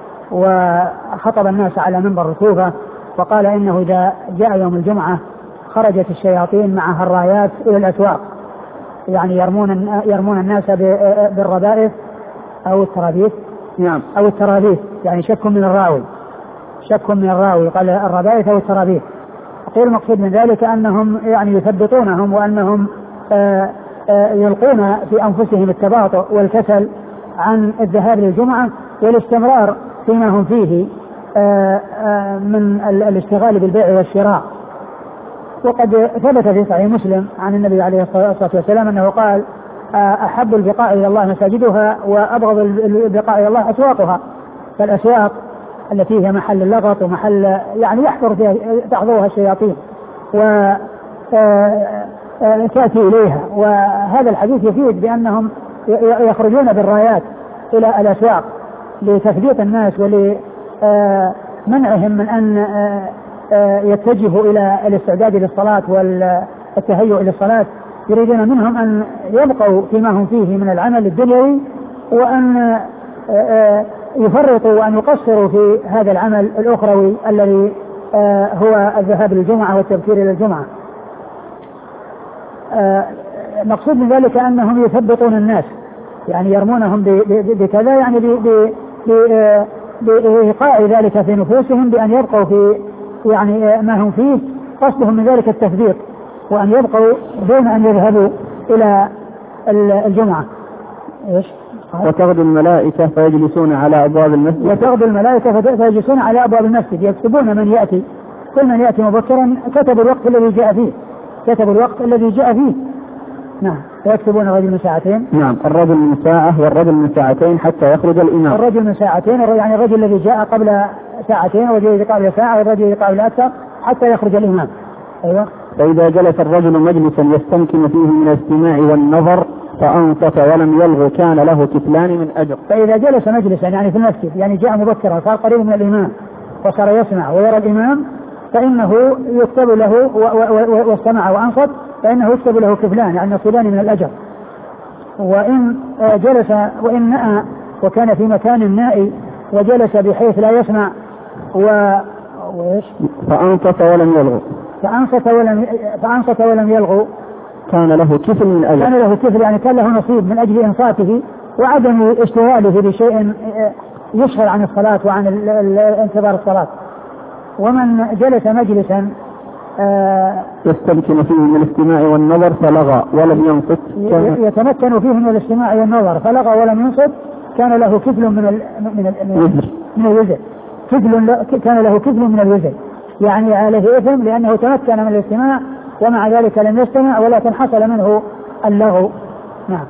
وخطب الناس على منبر الكوفة وقال إنه إذا جاء يوم الجمعة خرجت الشياطين معها الرايات إلى الأسواق، يعني يرمون يرمون الناس بالربائث أو الترابيث. نعم. أو الترابيث يعني شك من الراوي شك من الراوي قال الربائث أو الترابيث. أقول المقصود من ذلك أنهم يعني يثبطونهم وأنهم آآ آآ يلقون في أنفسهم التباطؤ والكسل عن الذهاب للجمعة والاستمرار فيما هم فيه من الاشتغال بالبيع والشراء. وقد ثبت في صحيح مسلم عن النبي عليه الصلاة والسلام أنه قال أحب البقاع إلى الله مساجدها وأبغض البقاع إلى الله أسواقها. فالأسواق التي هي محل اللغط ومحل يعني يحضر فيها تحضرها الشياطين وتأتي إليها. وهذا الحديث يفيد بأنهم يخرجون بالرايات إلى الأسواق لتثبيت الناس ولمنعهم من أن يتجهوا إلى الاستعداد للصلاة والتهيؤ للصلاة. يريدون منهم أن يبقوا فيما هم فيه من العمل الدنيوي وأن يفرطوا وأن يقصروا في هذا العمل الأخروي الذي هو الذهاب للجمعة والتبكير إلى الجمعة. مقصود من ذلك أنهم يثبطون الناس يعني يرمونهم بكذا يعني بإيقاع ذلك في نفوسهم بأن يبقوا في يعني ما هم فيه. قصدهم من ذلك التثبيط وأن يبقوا دون أن يذهبوا إلى الجمعة. إيش؟ وتغدو الملائكة فيجلسون على أبواب المسجد وتغدو الملائكة فيجلسون على أبواب المسجد يكتبون من يأتي كل من يأتي مبكرا كتبوا الوقت الذي جاء فيه كتبوا الوقت الذي جاء فيه. نعم. ويكتبون الرجل من ساعتين. نعم. الرجل من ساعة والرجل من ساعتين حتى يخرج الإمام. الرجل من ساعتين يعني الرجل الذي جاء قبل ساعتين والرجل قبل ساعة والرجل قبل أكثر حتى يخرج الإمام. أيوة. فإذا جلس الرجل مجلسا يستمكن فيه من الاستماع والنظر فأنصت ولم يلغ كان له كفلان من أجر. فإذا جلس مجلسا يعني في المسجد يعني جاء مبكرا صار قريب من الإمام وصار يسمع ويرى الإمام فإنه يكتب له واستمع وأنصت فإنه يكتب له كفلان يعني نصيبان من الأجر. وإن جلس وإن نأى وكان في مكان نائي وجلس بحيث لا يسمع و وإيش فأنصت ولم يلغ فأنصت ولم فأنصت ولم يلغو كان له كفل من أجر. كان له كفل يعني كان له نصيب من أجل إنصاته وعدم اشتغاله بشيء يشغل عن الصلاة وعن انتظار الصلاة. ومن جلس مجلسا يستمكن فيه من الاستماع والنظر فلغى ولم ينصت يتمكن فيه من الاستماع والنظر فلغى ولم ينصت كان له كفل من ال من ال من الوزر كفل كان له كفل من الوزر يعني عليه إثم لأنه تمكن من الاستماع ومع ذلك لم يستمع ولكن حصل منه اللغو. نعم.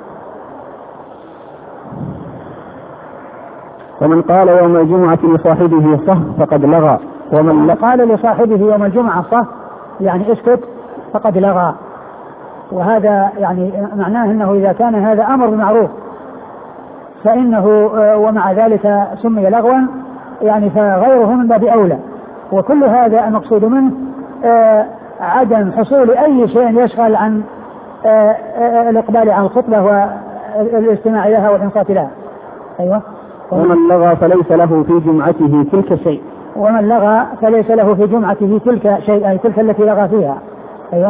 ومن قال يوم الجمعة لصاحبه صح فقد لغى ومن قال لصاحبه يوم الجمعة صح يعني اسكت فقد لغى. وهذا يعني معناه أنه إذا كان هذا أمر بمعروف فإنه ومع ذلك سمي لغوا يعني فغيره من باب أولى. وكل هذا المقصود منه عدم حصول أي شيء يشغل عن الإقبال على الخطبة والاستماع لها والإنصات لها. أيوة. ومن لغى فليس له في جمعته تلك شيء ومن لغى فليس له في جمعته تلك شيء أي تلك التي لغى فيها. أيوة.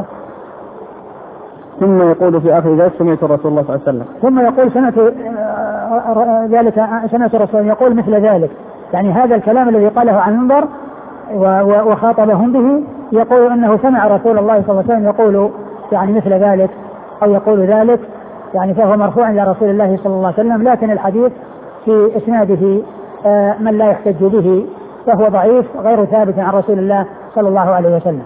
ثم يقول في آخر ذلك سمعت رسول الله صلى الله عليه وسلم ثم يقول سمعت ذلك سمعت الرسول يقول مثل ذلك يعني هذا الكلام الذي قاله عن المنبر وخاطبهم به يقول أنه سمع رسول الله صلى الله عليه وسلم يقول يعني مثل ذلك أو يقول ذلك يعني فهو مرفوع إلى رسول الله صلى الله عليه وسلم. لكن الحديث في إسناده من لا يحتج به فهو ضعيف غير ثابت عن رسول الله صلى الله عليه وسلم.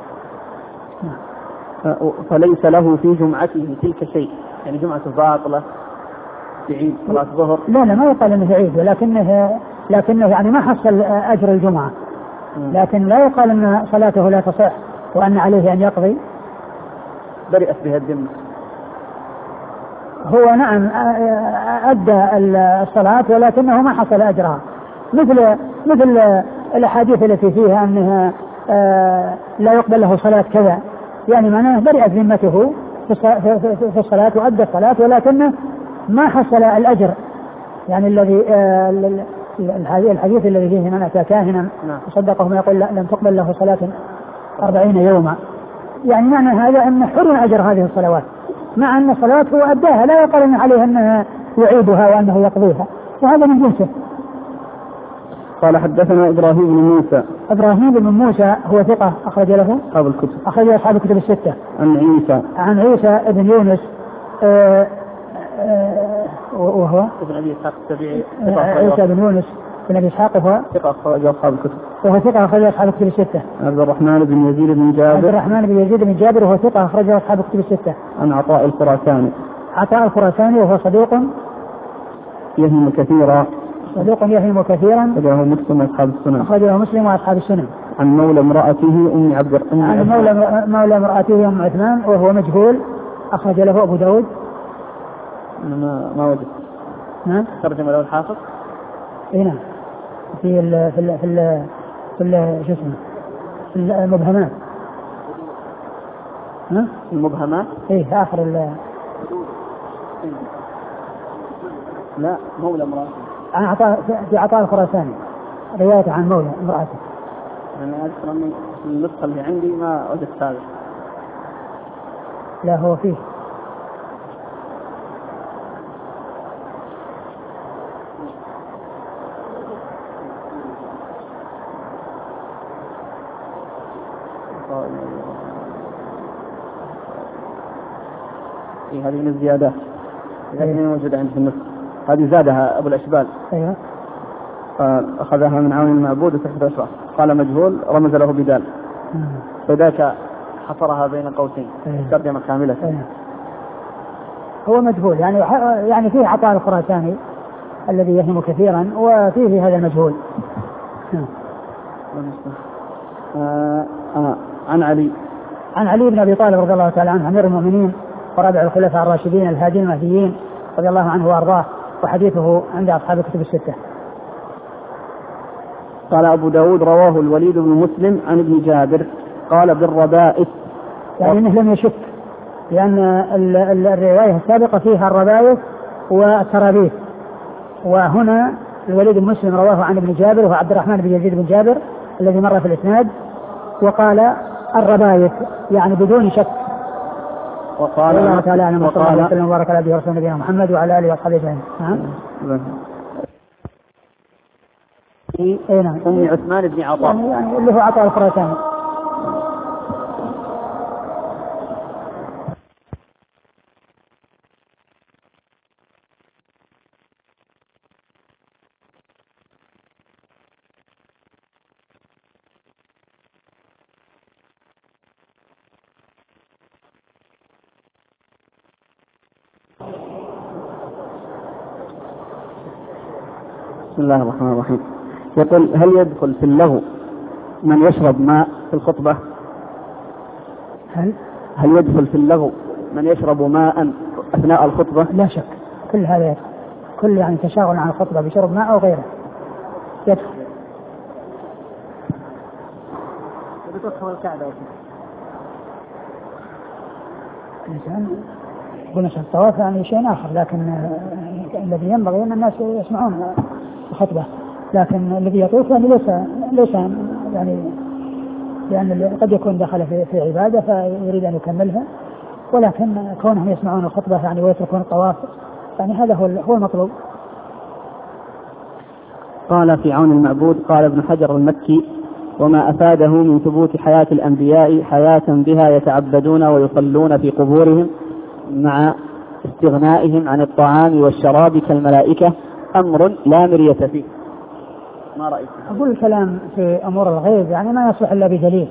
فليس له في جمعته تلك شيء يعني جمعة باطلة في عيد صلاة الظهر. لا لا ما يقال انه في عيد ولكنه لكنه يعني ما حصل اجر الجمعة لكن لا يقال ان صلاته لا تصح وان عليه ان يقضي. برئت بها الذمة. هو نعم ادى الصلاة ولكنه ما حصل اجرها مثل مثل الاحاديث التي فيها انها لا يقبل له صلاة كذا يعني معناه برئت ذمته في الصلاة وأدى الصلاة ولكنه ما حصل الأجر يعني الذي الحديث الذي فيه من أتى كاهنا وصدقه ما يقول لم تقبل له صلاة أربعين يوما يعني معنى هذا أن حرم أجر هذه الصلوات مع أن صلاته أداها لا يقال أن عليه أنه يعيدها وأنه يقضيها وهذا من جنسه. قال حدثنا إبراهيم بن موسى. إبراهيم بن موسى هو ثقة أخرج له أصحاب الكتب أخرج له أصحاب الكتب الستة. عن عيسى عن عيسى بن يونس آآ آآ وهو ابن أبي إسحاق السبيعي عيسى بن يونس بن أبي إسحاق وهو ثقة أخرج أصحاب الكتب وهو ثقة أخرج أصحاب الكتب الستة. عبد الرحمن بن يزيد بن جابر عبد الرحمن بن يزيد بن جابر وهو ثقة أخرج أصحاب الكتب الستة. عن عطاء الخراساني عطاء الخراساني وهو صدوق يهم كثيرا صدوق يهم كثيرا أخرجه مسلم وأصحاب السنن أخرجه مسلم وأصحاب السنن. عن مولى امرأته أم عبد الرحمن عن مولى مولى امرأته أم عثمان وهو مجهول أخرج له أبو داود. ما ما وجد نعم ترجم له الحافظ هنا في ال في ال في ال في ال شو اسمه في المبهمات. ها المبهمات إيه في آخر ال لا مولى امرأته عن عطاء في عطاء الخراساني رواية عن مولى امرأته. أنا أذكر من النسخة اللي عندي ما وجدت هذا. لا هو فيه إيه هذه من الزيادات هذه موجودة عند النسخ هذه زادها أبو الأشبال. أيوة. أخذها من عون المعبود وتحت أشرف قال مجهول رمز له بدال فذاك حصرها بين قوسين ترجمة كاملة. أيوة. هو مجهول يعني يعني فيه عطاء الخراساني الذي يهم كثيرا وفيه هذا المجهول. آه آه عن علي عن علي بن أبي طالب رضي الله تعالى عنه أمير المؤمنين ورابع الخلفاء الراشدين الهادين المهديين رضي الله عنه وأرضاه وحديثه عند أصحاب الكتب الستة. قال أبو داود رواه الوليد بن مسلم عن ابن جابر قال بالربائث يعني أنه لم يشك لأن الرواية السابقة فيها الربائث والترابيث وهنا الوليد بن مسلم رواه عن ابن جابر وهو عبد الرحمن بن يزيد بن جابر الذي مر في الإسناد وقال الربائث يعني بدون شك. وقال الله تعالى أعلم وصلى الله وسلم وبارك على عبده ورسوله نبينا محمد وعلى آله وأصحابه أجمعين. نعم. اي نعم. أم عثمان بن عطاء يعني, يعني اللي هو عطاء الخراساني. بسم الله الرحمن الرحيم. يقول هل يدخل في اللغو من يشرب ماء في الخطبة؟ هل هل يدخل في اللغو من يشرب ماء أثناء الخطبة؟ لا شك كل هذا يدخل كل يعني تشاغل عن الخطبة بشرب ماء أو غيره يدخل. بتدخل الكعبة الإنسان قلنا الطواف يعني شيء آخر لكن الذي ينبغي أن الناس يسمعون الخطبة لكن الذي يطوف يعني ليس ليس يعني لأن قد يكون دخل في, في عبادة فيريد أن يكملها ولكن كونهم يسمعون الخطبة يعني ويتركون الطواف يعني هذا هو هو المطلوب. قال في عون المعبود قال ابن حجر المكي وما أفاده من ثبوت حياة الأنبياء حياة بها يتعبدون ويصلون في قبورهم مع استغنائهم عن الطعام والشراب كالملائكة أمر لا مرية فيه. ما رأيك؟ أقول الكلام في أمور الغيب يعني ما يصلح إلا بدليل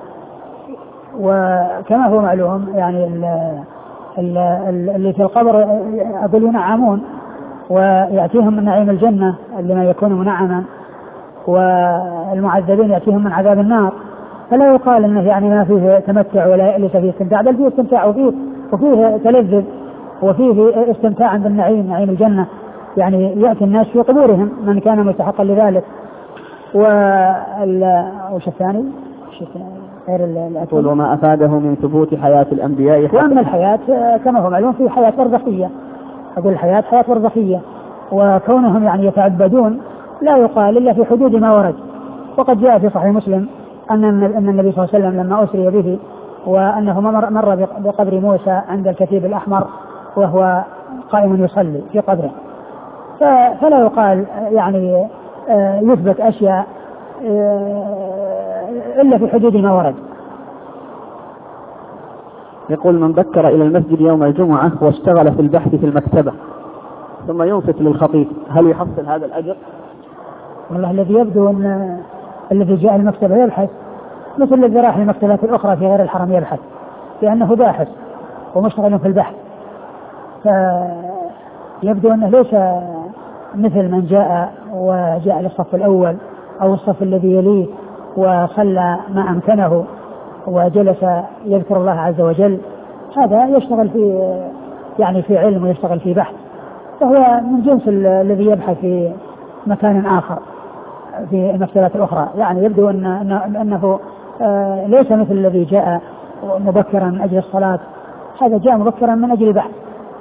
وكما هو معلوم يعني اللي في القبر أقول ينعمون ويأتيهم من نعيم الجنة لما يكون منعما والمعذبين يأتيهم من عذاب النار فلا يقال أنه يعني ما فيه تمتع ولا ليس فيه استمتاع بل فيه استمتاع وفيه, وفيه تلذذ وفيه استمتاع بالنعيم نعيم الجنة يعني يأتي الناس في قبورهم من كان مستحقا لذلك. وش الثاني غير الأكل وما أفاده من ثبوت حياة الأنبياء. وأما الحياة كما هو معلوم في حياة برزخية أقول الحياة حياة برزخية وكونهم يعني يتعبدون لا يقال إلا في حدود ما ورد. وقد جاء في صحيح مسلم أن النبي صلى الله عليه وسلم لما أسري به وأنه مر بقبر موسى عند الكتيب الأحمر وهو قائم يصلي في قبره فلا يقال يعني يثبت أشياء إلا في حدود ما ورد. يقول من بكر إلى المسجد يوم الجمعة واشتغل في البحث في المكتبة ثم ينصت للخطيب هل يحصل هذا الأجر؟ والله الذي يبدو أن الذي جاء المكتبة يبحث مثل الذي راح المكتبات الأخرى في غير الحرم يبحث، لأنه باحث ومشتغل في البحث، فيبدو أنه ليس مثل من جاء وجاء للصف الأول أو الصف الذي يليه وصلى ما أمكنه وجلس يذكر الله عز وجل. هذا يشتغل في يعني في علم ويشتغل في بحث، فهو من جنس الذي يبحث في مكان آخر في المكتبات الأخرى. يعني يبدو أن أنه ليس مثل الذي جاء مبكرا من أجل الصلاة، هذا جاء مبكرا من أجل البحث.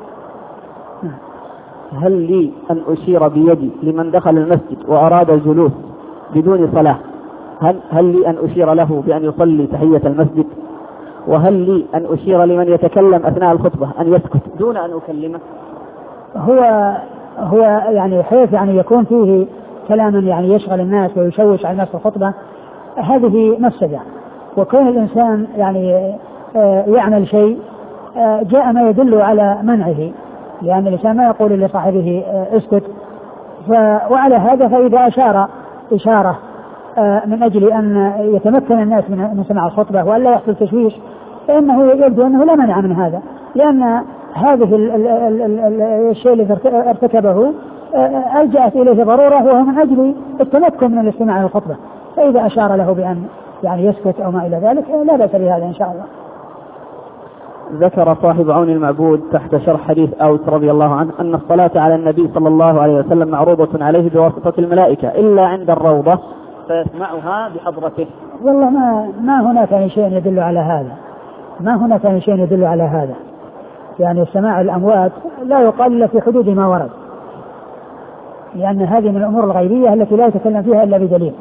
هل لي أن أشير بيدي لمن دخل المسجد وأراد الجلوس بدون صلاة؟ هل, هل لي أن أشير له بأن يصلي تحية المسجد؟ وهل لي أن أشير لمن يتكلم أثناء الخطبة أن يسكت دون أن أكلمه؟ هو هو يعني حيث يعني يكون فيه كلاما يعني يشغل الناس ويشوش على الناس في الخطبة، هذه مفسدة. وكون الإنسان يعني يعمل شيء جاء ما يدل على منعه، لأن الإنسان ما يقول لصاحبه اسكت. وعلى هذا فإذا أشار إشارة من أجل أن يتمكن الناس من سماع الخطبة وأن لا يحصل تشويش، فإنه يبدو أنه لا منع من هذا، لأن هذه الشيء الذي ارتكبه ألجأت إليه ضرورة وهو من أجل التمكن من الاستماع للخطبة، فإذا أشار له بأن يعني يسكت أو ما إلى ذلك لا بأس بهذا إن شاء الله. ذكر صاحب عون المعبود تحت شرح حديث أوس رضي الله عنه أن الصلاة على النبي صلى الله عليه وسلم معروضة عليه بواسطة الملائكة إلا عند الروضة فيسمعها بحضرته. والله ما ما هناك شيء يدل على هذا، ما هناك شيء يدل على هذا. يعني سماع الأموات لا يقال إلا في حدود ما ورد، لأن هذه من الأمور الغيبية التي لا يتكلم فيها إلا بدليل.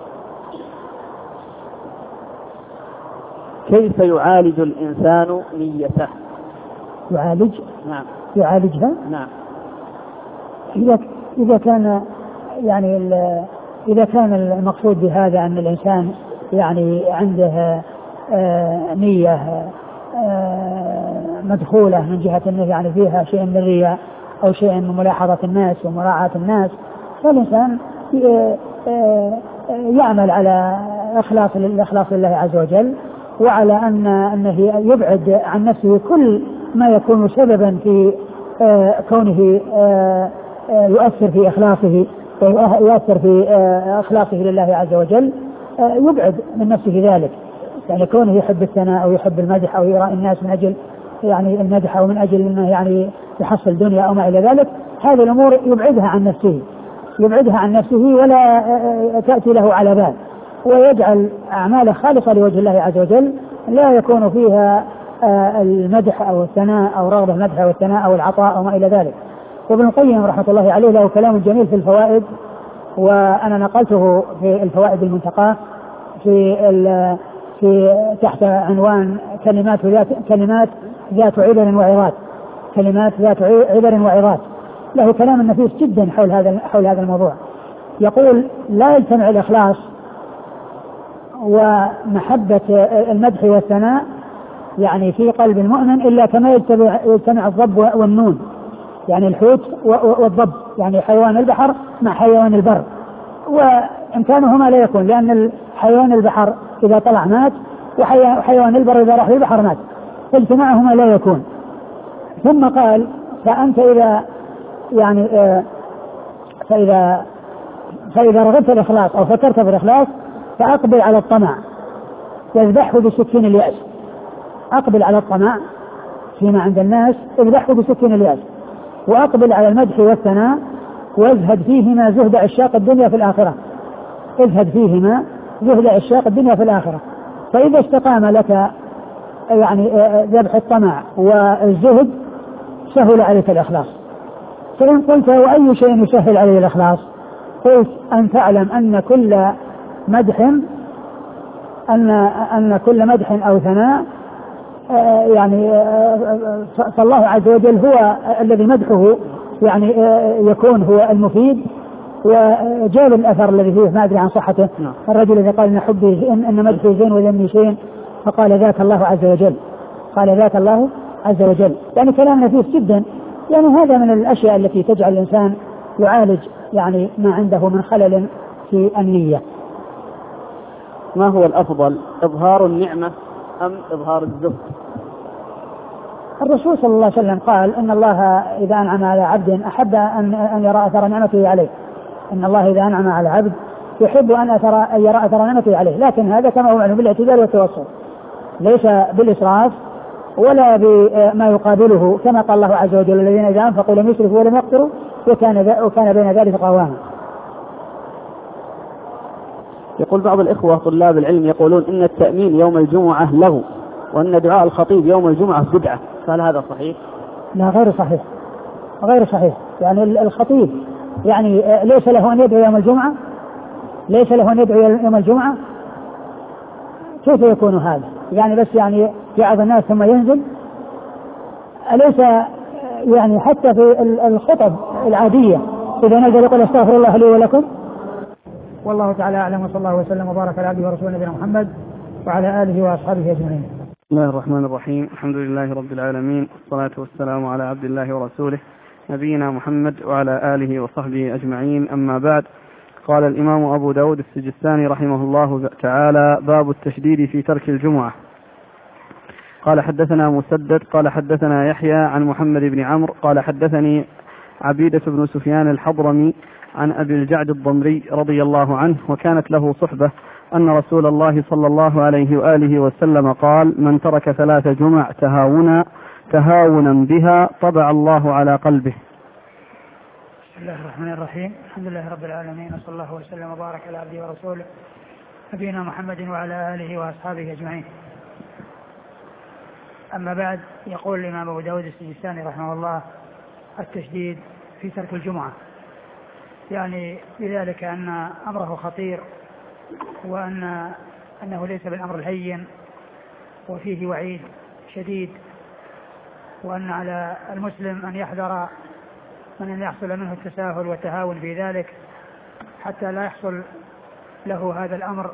كيف يعالج الإنسان نيته؟ يعالج؟ نعم. يعالجها؟ نعم. إذا إذا كان يعني إذا كان المقصود بهذا أن الإنسان يعني عنده آه نية آه مدخولة من جهة أنه يعني فيها شيء من الرياء أو شيء من ملاحظة الناس ومراعاة الناس، فالإنسان آه آه يعمل على إخلاص الإخلاص لله عز وجل، وعلى أن أنه يبعد عن نفسه كل ما يكون سببا في آه كونه آه آه يؤثر في إخلاصه ويؤثر في آه إخلاصه لله عز وجل، آه يبعد من نفسه ذلك. يعني كونه يحب الثناء أو يحب المدح أو يرى الناس من أجل يعني المدح أو من أجل أنه يعني يحصل دنيا أو ما إلى ذلك، هذه الأمور يبعدها عن نفسه يبعدها عن نفسه ولا آه تأتي له على بال، ويجعل أعماله خالصة لوجه الله عز وجل لا يكون فيها آه المدح أو الثناء أو رغبة المدح أو الثناء أو العطاء أو ما إلى ذلك. وابن القيم رحمة الله عليه له كلام جميل في الفوائد، وأنا نقلته في الفوائد المنتقاة في في تحت عنوان كلمات ذات كلمات ذات عبر وعظات كلمات ذات عبر وعظات. له كلام نفيس جدا حول هذا حول هذا الموضوع. يقول: لا يجتمع الإخلاص ومحبة المدح والثناء يعني في قلب المؤمن إلا كما يجتمع الضب والنون، يعني الحوت والضب، يعني حيوان البحر مع حيوان البر، وإمكانهما لا يكون، لأن حيوان البحر إذا طلع مات وحيوان البر إذا راح للبحر مات، فاجتماعهما لا يكون. ثم قال: فأنت إذا يعني آه فإذا فإذا رغبت الإخلاص أو فكرت في الإخلاص فأقبل على الطمع واذبحه بسكين اليأس. أقبل على الطمع فيما عند الناس، اذبحه بسكين اليأس، وأقبل على المدح والثناء وازهد فيهما زهد عشاق الدنيا في الآخرة. ازهد فيهما زهد عشاق الدنيا في الآخرة. فإذا استقام لك يعني ذبح الطمع والزهد سهل عليك الإخلاص. فإن قلت: وأي شيء يسهل عليه الإخلاص؟ قلت: أن تعلم أن كل مدح أن أن كل مدح أو ثناء يعني فالله عز وجل هو الذي مدحه يعني يكون هو المفيد. وجاب الأثر الذي فيه ما أدري عن صحته، الرجل الذي قال: إن حبي إن مدحي زين وذمي شين، فقال: ذاك الله عز وجل. قال: ذاك الله عز وجل. يعني كلام نفيس جدا، يعني هذا من الأشياء التي تجعل الإنسان يعالج يعني ما عنده من خلل في النية. ما هو الأفضل، إظهار النعمة أم إظهار الزهد؟ الرسول صلى الله عليه وسلم قال إن الله إذا أنعم على عبد أحب أن أن يرى أثر نعمته عليه. إن الله إذا أنعم على عبد يحب أن أثر أن يرى أثر نعمته عليه، لكن هذا كما هو معلوم بالاعتدال والتوسط، ليس بالإسراف ولا بما يقابله، كما قال الله عز وجل الذين إذا أنفقوا لم يسرفوا ولم يقتروا وكان وكان بين ذلك قواما. يقول بعض الإخوة طلاب العلم يقولون إن التأمين يوم الجمعة لغو، وأن دعاء الخطيب يوم الجمعة بدعة، فهل هذا صحيح؟ لا، غير صحيح، غير صحيح. يعني الخطيب يعني ليس له أن يدعو يوم الجمعة، ليس له أن يدعو يوم الجمعة، كيف يكون هذا؟ يعني بس يعني يعظ الناس ثم ينزل؟ أليس يعني حتى في الخطب العادية إذا نزل يقول استغفر الله لي ولكم؟ والله تعالى أعلم، وصلى الله وسلم وبارك على عبده ورسوله نبينا محمد وعلى آله وأصحابه أجمعين. بسم الله الرحمن الرحيم، الحمد لله رب العالمين، والصلاة والسلام على عبد الله ورسوله نبينا محمد وعلى آله وصحبه أجمعين، أما بعد. قال الإمام أبو داود السجستاني رحمه الله تعالى: باب التشديد في ترك الجمعة. قال حدثنا مسدد قال حدثنا يحيى عن محمد بن عمرو قال حدثني عبيدة بن سفيان الحضرمي عن أبي الجعد الضمري رضي الله عنه، وكانت له صحبة، أن رسول الله صلى الله عليه وآله وسلم قال: من ترك ثلاث جمع تهاونا تهاونا بها طبع الله على قلبه. بسم الله الرحمن الرحيم، الحمد لله رب العالمين، وصلى الله وسلم وبارك على عبده ورسوله نبينا محمد وعلى آله وأصحابه أجمعين. أما بعد، يقول الإمام أبو داود السجستاني رحمه الله: التشديد في ترك الجمعة، يعني بذلك أن أمره خطير، وأن أنه ليس بالأمر الهين، وفيه وعيد شديد، وأن على المسلم أن يحذر من أن يحصل منه التساهل والتهاون في ذلك، حتى لا يحصل له هذا الأمر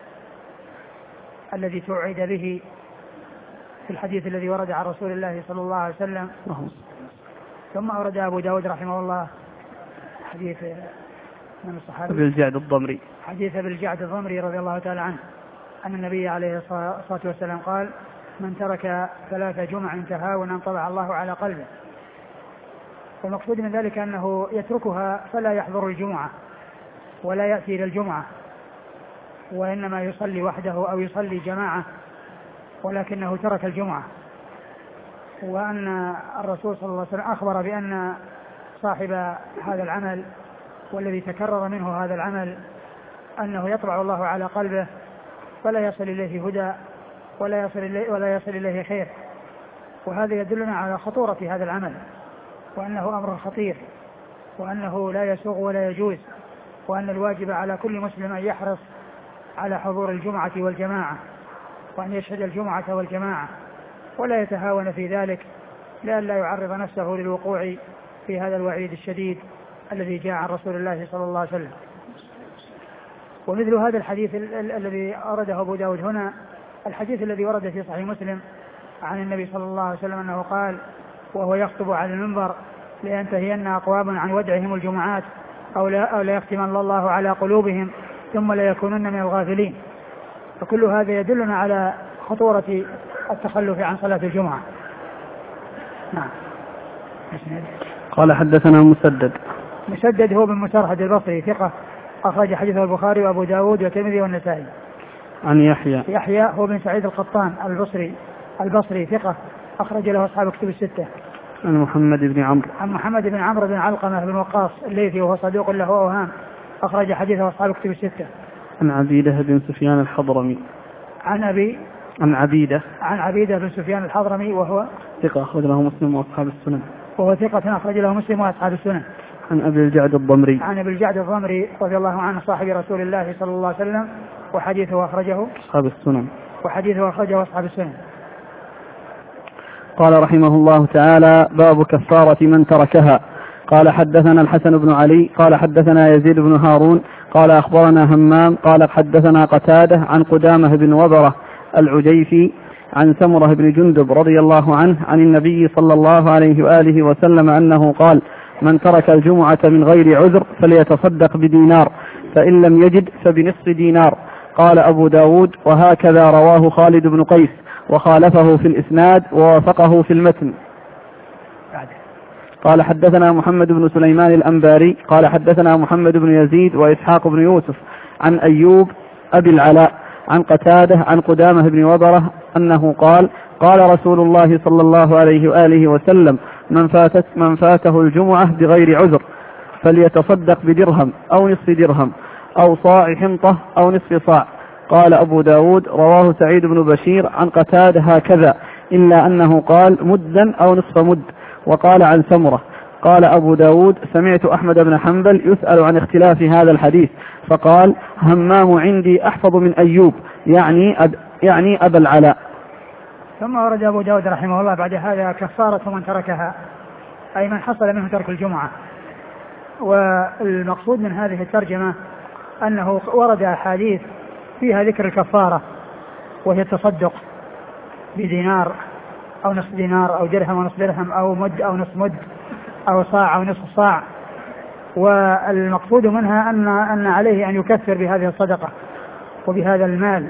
الذي توعد به في الحديث الذي ورد عن رسول الله صلى الله عليه وسلم. ثم أورد أبو داود رحمه الله حديث من الصحابي أبي الجعد الضمري حديث أبي الجعد الضمري رضي الله تعالى عنه أن النبي عليه الصلاة والسلام قال: من ترك ثلاث جمع تهاونا طبع الله على قلبه. والمقصود من ذلك أنه يتركها فلا يحضر الجمعة ولا يأتي إلى الجمعة، وإنما يصلي وحده أو يصلي جماعة، ولكنه ترك الجمعة. وأن الرسول صلى الله عليه وسلم أخبر بأن صاحب هذا العمل والذي تكرر منه هذا العمل أنه يطبع الله على قلبه، فلا يصل إليه هدى ولا يصل إليه, ولا يصل إليه خير. وهذا يدلنا على خطورة هذا العمل، وأنه أمر خطير، وأنه لا يسوغ ولا يجوز، وأن الواجب على كل مسلم أن يحرص على حضور الجمعة والجماعة، وأن يشهد الجمعة والجماعة، ولا يتهاون في ذلك، لئلا يعرض نفسه للوقوع في هذا الوعيد الشديد الذي جاء عن رسول الله صلى الله عليه وسلم. ومثل هذا الحديث الذي أورده أبو داود هنا، الحديث الذي ورد في صحيح مسلم عن النبي صلى الله عليه وسلم أنه قال وهو يخطب على المنبر: لينتهين أقوام عن ودعهم الجمعات أو لا, أو لا يختمن الله على قلوبهم ثم لا يكونن من الغافلين. فكل هذا يدلنا على خطورة التخلف عن صلاة الجمعة. نعم. قال حدثنا مسدد مسدد هو بن مسرهد البصري ثقة، أخرج حديثه البخاري وأبو داود والترمذي والنسائي. عن يحيى يحيى هو بن سعيد القطان البصري البصري ثقة، أخرج له أصحاب كتب الستة. عن محمد بن عمرو عن محمد بن عمرو بن علقمة بن وقاص الليثي وهو صدوق له أوهام، أخرج حديثه أصحاب كتب الستة. عن عبيدة بن سفيان الحضرمي عن أبي عن عبيدة عن عبيدة بن سفيان الحضرمي وهو ثقة، أخرج له مسلم وأصحاب السنن. وهو ثقة أخرج له مسلم وأصحاب السنن. عن أبي الجعد الضمري عن أبي الجعد الضمري رضي الله عنه صاحب رسول الله صلى الله عليه وسلم، وحديثه أخرجه أصحاب السنن. وحديثه أخرجه أصحاب السنن. قال رحمه الله تعالى: باب كفارة من تركها. قال حدثنا الحسن بن علي قال حدثنا يزيد بن هارون قال أخبرنا همام قال حدثنا قتادة عن قدامة بن وبرة العجيفي عن سمرة بن جندب رضي الله عنه عن النبي صلى الله عليه وآله وسلم أنه قال: من ترك الجمعة من غير عذر فليتصدق بدينار، فإن لم يجد فبنصف دينار. قال أبو داود: وهكذا رواه خالد بن قيس، وخالفه في الإسناد ووافقه في المتن. قال حدثنا محمد بن سليمان الأنباري قال حدثنا محمد بن يزيد وإسحاق بن يوسف عن أيوب أبي العلاء عن قتادة عن قدامة بن وبرة أنه قال: قال رسول الله صلى الله عليه وآله وسلم: من, فاتت من فاته الجمعة بغير عذر فليتصدق بدرهم أو نصف درهم أو صاع حنطة أو نصف صاع. قال أبو داود: رواه سعيد بن بشير عن قتادة هكذا، إلا أنه قال مدا أو نصف مد. وقال عن سمرة. قال أبو داود: سمعت أحمد بن حنبل يسأل عن اختلاف هذا الحديث فقال: همام عندي أحفظ من أيوب، يعني أب يعني أبا العلاء. ثم ورد أبو داود رحمه الله بعد هذا كفارة من تركها، أي من حصل منه ترك الجمعة. والمقصود من هذه الترجمة أنه ورد أحاديث فيها ذكر الكفارة، وهي التصدق بدينار أو نصف دينار أو درهم أو نصف درهم أو مد أو نصف مد أو صاع أو نصف صاع. والمقصود منها أن أن عليه أن يكفر بهذه الصدقة وبهذا المال،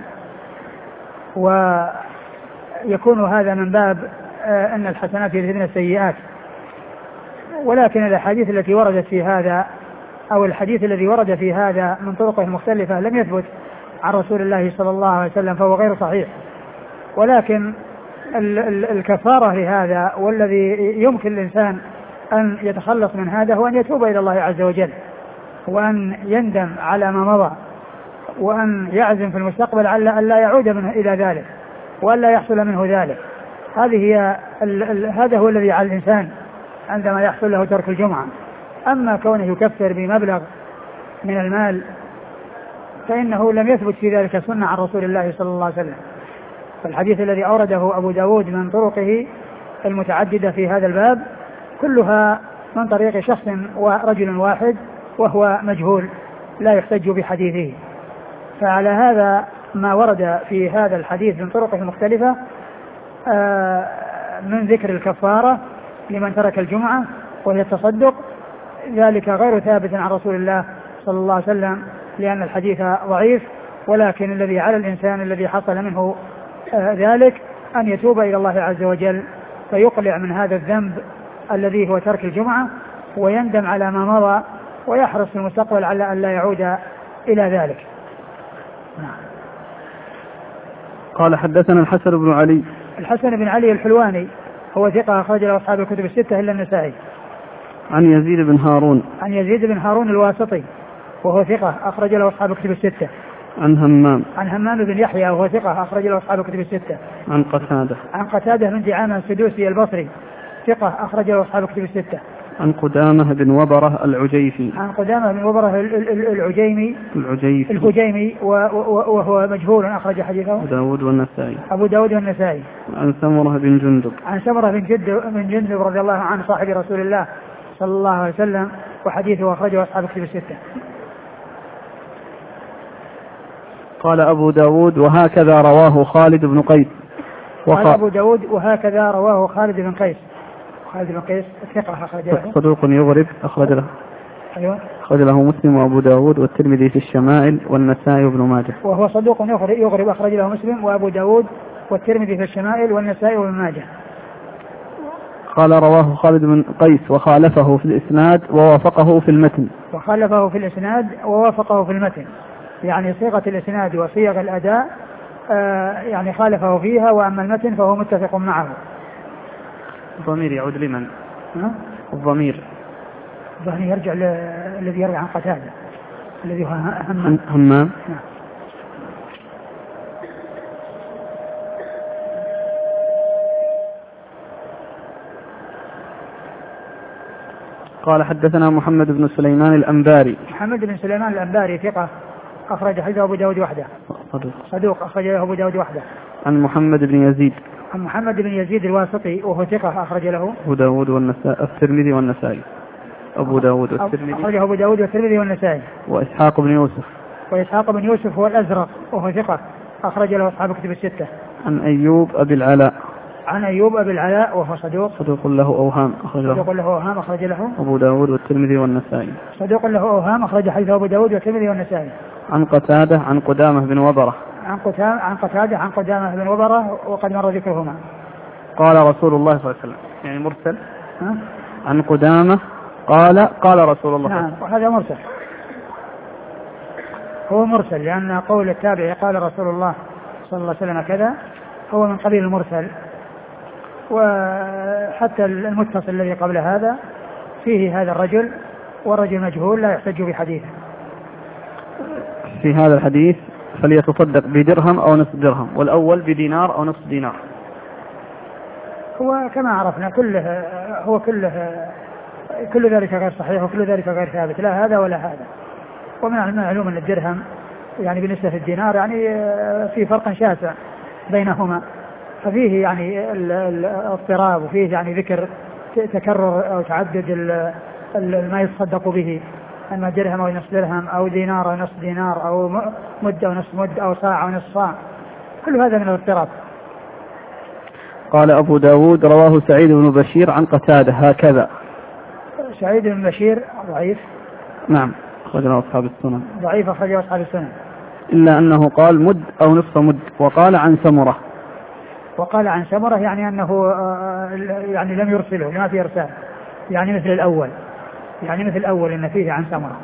ويكون هذا من باب أن الحسنات يذهبن السيئات. ولكن الأحاديث التي وردت في هذا أو الحديث الذي ورد في هذا من طرقه المختلفة لم يثبت عن رسول الله صلى الله عليه وسلم، فهو غير صحيح. ولكن الكفارة لهذا والذي يمكن الإنسان أن يتخلص من هذا هو أن يتوب إلى الله عز وجل، وأن يندم على ما مضى، وأن يعزم في المستقبل على أن لا يعود منه إلى ذلك وأن لا يحصل منه ذلك. هذه هي هذا هو الذي على الإنسان عندما يحصل له ترك الجمعة. أما كونه يكفر بمبلغ من المال فإنه لم يثبت في ذلك سنة عن رسول الله صلى الله عليه وسلم. فالحديث الذي أورده أبو داود من طرقه المتعددة في هذا الباب كلها من طريق شخص ورجل واحد وهو مجهول لا يحتج بحديثه. فعلى هذا ما ورد في هذا الحديث من طرقه المختلفة من ذكر الكفارة لمن ترك الجمعة وهي التصدق، ذلك غير ثابت عن رسول الله صلى الله عليه وسلم لأن الحديث ضعيف. ولكن الذي على الإنسان الذي حصل منه ذلك أن يتوب إلى الله عز وجل فيقلع من هذا الذنب الذي هو ترك الجمعة، ويندم على ما مضى، ويحرص في المستقبل على أن لا يعود إلى ذلك. قال حدثنا الحسن بن علي. الحسن بن علي الحلواني هو ثقة أخرج له أصحاب الكتب الستة إلا النسائي. عن يزيد بن هارون. عن يزيد بن هارون الواسطي وهو ثقة أخرج له أصحاب الكتب الستة. عن همام. عن همام بن يحيى وهو ثقة أخرج له أصحاب الكتب الستة. عن قتادة. عن قتادة بن دعامة السدوسي البصري ثقة أخرج له أصحاب الكتب الستة. عن قدامة بن وبرة العجيفي. عن قدامة بن وبرة العجيمي العجيفي الهجيمي وهو مجهول أخرج حديثه أبو داود والنسائي. أبو داود والنسائي. عن سمرة بن جندب. عن سمرة بن جندب بن جندب رضي الله عنه صاحب رسول الله صلى الله عليه وسلم، وحديثه أخرجه أصحاب الكتب الستة. قال أبو داود: وهكذا رواه خالد بن قيس. وخ... قال أبو داود: وهكذا رواه خالد بن قيس. خالد بن قيس الثقة أخرج له. صدوق يغرب أخرج له. أيوة. أخرج له مسلم وأبو داود والترمذي في الشمائل والنسائي وابن ماجه. وهو صدوق يغرب أخرج له مسلم وأبو داود والترمذي في الشمائل والنسائي وابن ماجه. قال رواه خالد بن قيس وخالفه في الإسناد ووافقه في المتن. وخالفه في الإسناد ووافقه في المتن، يعني صيغة الإسناد وصيغ الأداء آه يعني خالفه فيها، وأما المتن فهو متفق معه. الضمير يعود لمن؟ ها؟ الضمير الضمير يرجع الذي يرجع عن قتادة الذي هو همام. همام. نعم. قال حدثنا محمد بن سليمان الأنباري. محمد بن سليمان الأنباري ثقة أخرج حديثه أبو داود وحده. صدوق. صدوق أخرج له أبو داود وحده. عن محمد بن يزيد. عن محمد بن يزيد الواسطي وهو ثقة أخرج له أبو داود والنسائي الترمذي والنسائي. أبو داود والترمذي. أخرجه أبو داود والترمذي والنسائي. وإسحاق بن يوسف. وإسحاق بن يوسف هو الأزرق وهو ثقة أخرج له أصحاب الكتب الستة. عن أيوب أبي العلاء عن أيوب أبي العلاء وهو صدوق صدوق له أوهام أخرج له صدوق له أوهام أخرج له أبو داود والترمذي والنسائي صدوق له أوهام أخرج حديث أبو داود والترمذي والنسائي. عن قتادة عن قدامة بن وبرة عن قتادة عن قتادة عن قدامة بن وبرة وقد مر ذكرهما. قال رسول الله صلى الله عليه وسلم يعني مرسل. ها؟ عن قدامة قال قال رسول الله. نعم وهذا مرسل هو مرسل لأن قول التابعي قال رسول الله صلى الله عليه وسلم كذا هو من قبيل المرسل. وحتى المتصل الذي قبل هذا فيه هذا الرجل والرجل مجهول لا يحتج بحديثه. في هذا الحديث فليتصدق بدرهم أو نصف درهم والأول بدينار أو نصف دينار. هو كما عرفنا كله هو كله كل ذلك غير صحيح وكل ذلك غير ثابت لا هذا ولا هذا. ومن المعلوم أن الدرهم يعني بالنسبة للدينار يعني في فرق شاسع بينهما ففيه يعني الاضطراب وفيه يعني ذكر تكرر أو تعدد ما يتصدق به أما درهم أو نصف درهم أو دينار أو نصف دينار أو مد أو نصف مد أو صاع أو نصف صاع كل هذا من الاضطراب. قال أبو داود رواه سعيد بن بشير عن قتادة هكذا. سعيد بن بشير ضعيف. نعم أخرجه أصحاب السنن. ضعيف أخرجه أصحاب السنن. إلا أنه قال مد أو نصف مد وقال عن سمرة. وقال عن سمرة يعني أنه يعني لم يرسله لما في إرسال يعني مثل الأول يعني مثل الأول إن فيه عن سمرة.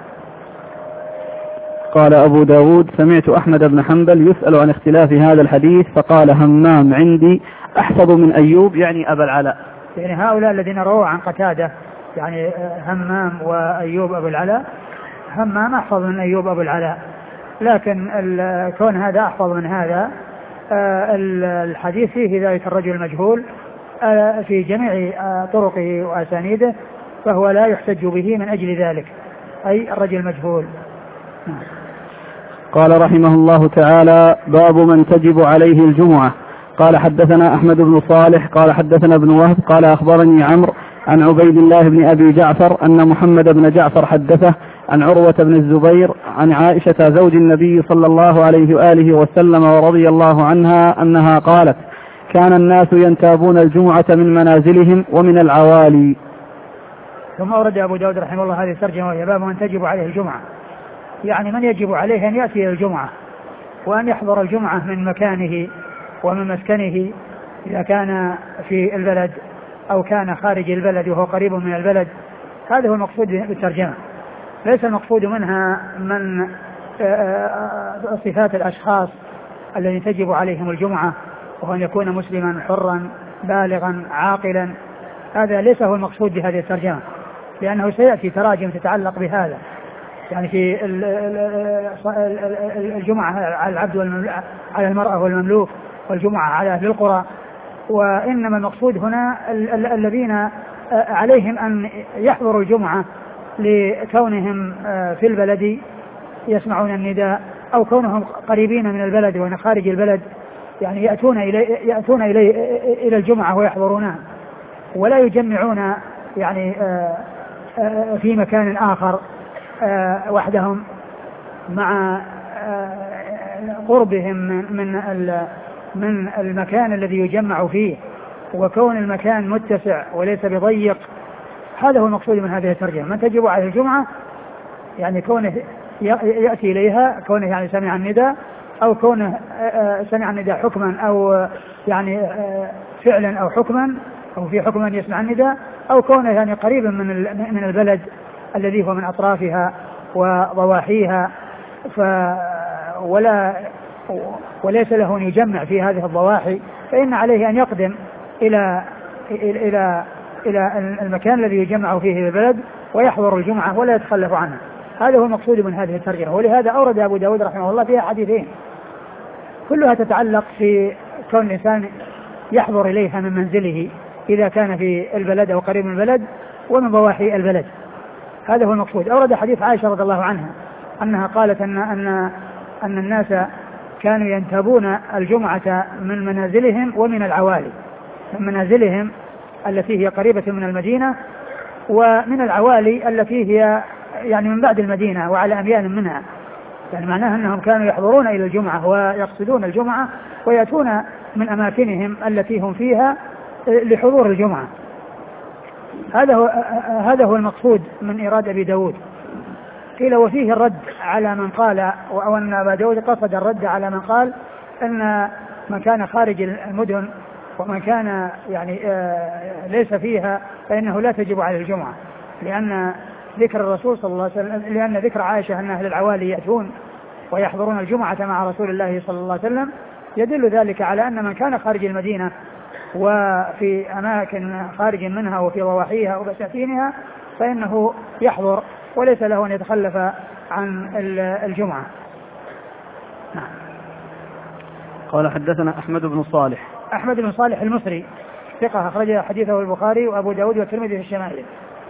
قال أبو داود سمعت أحمد بن حنبل يسأل عن اختلاف هذا الحديث فقال همام عندي أحفظ من أيوب يعني أبا العلاء. يعني هؤلاء الذين رووا عن قتادة يعني همام وأيوب أبو العلاء همام أحفظ من أيوب أبو العلاء لكن كون هذا أحفظ من هذا الحديث فيه ذلك الرجل المجهول في جميع طرقه وأسانيده فهو لا يحتج به من أجل ذلك أي الرجل المجهول. قال رحمه الله تعالى باب من تجب عليه الجمعة. قال حدثنا أحمد بن صالح قال حدثنا ابن وهب قال أخبرني عمرو عن عبيد الله بن أبي جعفر أن محمد بن جعفر حدثه عن عروة بن الزبير عن عائشة زوج النبي صلى الله عليه وآله وسلم ورضي الله عنها أنها قالت كان الناس ينتابون الجمعة من منازلهم ومن العوالي. ثم أورد أبو داود رحمه الله هذه الترجمة وهي باب من تجب عليه الجمعة يعني من يجب عليه أن يأتي إلى الجمعة وأن يحضر الجمعة من مكانه ومن مسكنه إذا كان في البلد أو كان خارج البلد وهو قريب من البلد. هذا هو المقصود بالترجمة ليس المقصود منها من صفات الأشخاص الذين تجب عليهم الجمعة وهو أن يكون مسلما حرا بالغا عاقلا هذا ليس هو المقصود بهذه الترجمة لأنه سيأتي تراجم تتعلق بهذا يعني في الجمعة على العبد على المرأة والمملوك والجمعة على أهل القرى وإنما المقصود هنا الذين عليهم أن يحضروا الجمعة لكونهم في البلد يسمعون النداء أو كونهم قريبين من البلد وأن خارج البلد يعني يأتون إلى يأتون إلى إلى الجمعة ويحضرونها ولا يجمعون يعني في مكان آخر وحدهم مع قربهم من من المكان الذي يجمع فيه وكون المكان متسع وليس بضيق. هذا هو المقصود من هذه الترجمة من تجب عليه الجمعة يعني كونه يأتي إليها كونه يعني سمع النداء أو كونه سمع النداء حكما أو يعني فعلا أو حكما أو في حكما يسمع النداء أو كونه يعني قريبا من من البلد الذي هو من أطرافها وضواحيها ف ولا وليس له أن يجمع في هذه الضواحي فإن عليه أن يقدم إلى إلى إلى المكان الذي يجمع فيه البلد ويحضر الجمعة ولا يتخلف عنها. هذا هو المقصود من هذه الترجمة ولهذا أورد أبو داود رحمه الله فيها حديثين كلها تتعلق في كون الإنسان يحضر إليها من منزله إذا كان في البلد أو قريب من البلد ومن ضواحي البلد. هذا هو المقصود. أورد حديث عائشة رضي الله عنها أنها قالت أن أن أن الناس كانوا ينتابون الجمعة من منازلهم ومن العوالي من منازلهم التي هي قريبة من المدينة ومن العوالي التي هي يعني من بعد المدينة وعلى أميال منها يعني معناها أنهم كانوا يحضرون إلى الجمعة ويقصدون الجمعة ويأتون من أماكنهم التي هم فيها لحضور الجمعة. هذا هو هذا هو المقصود من إيراد أبي داود. قيل وفيه الرد على من قال، أو أن أبا داود قصد الرد على من قال أن من كان خارج المدن ومن كان يعني ليس فيها فإنه لا تجب على الجمعة، لأن ذكر الرسول صلى الله عليه وسلم، لأن ذكر عائشة أن أهل العوالي يأتون ويحضرون الجمعة مع رسول الله صلى الله عليه وسلم يدل ذلك على أن من كان خارج المدينة وفي أماكن خارج منها وفي ضواحيها وبساتينها فإنه يحضر وليس له أن يتخلف عن الجمعة. نعم. قال حدثنا أحمد بن صالح. أحمد بن صالح المصري ثقة أخرج حديثه البخاري وأبو داود والترمذي في الشمائل.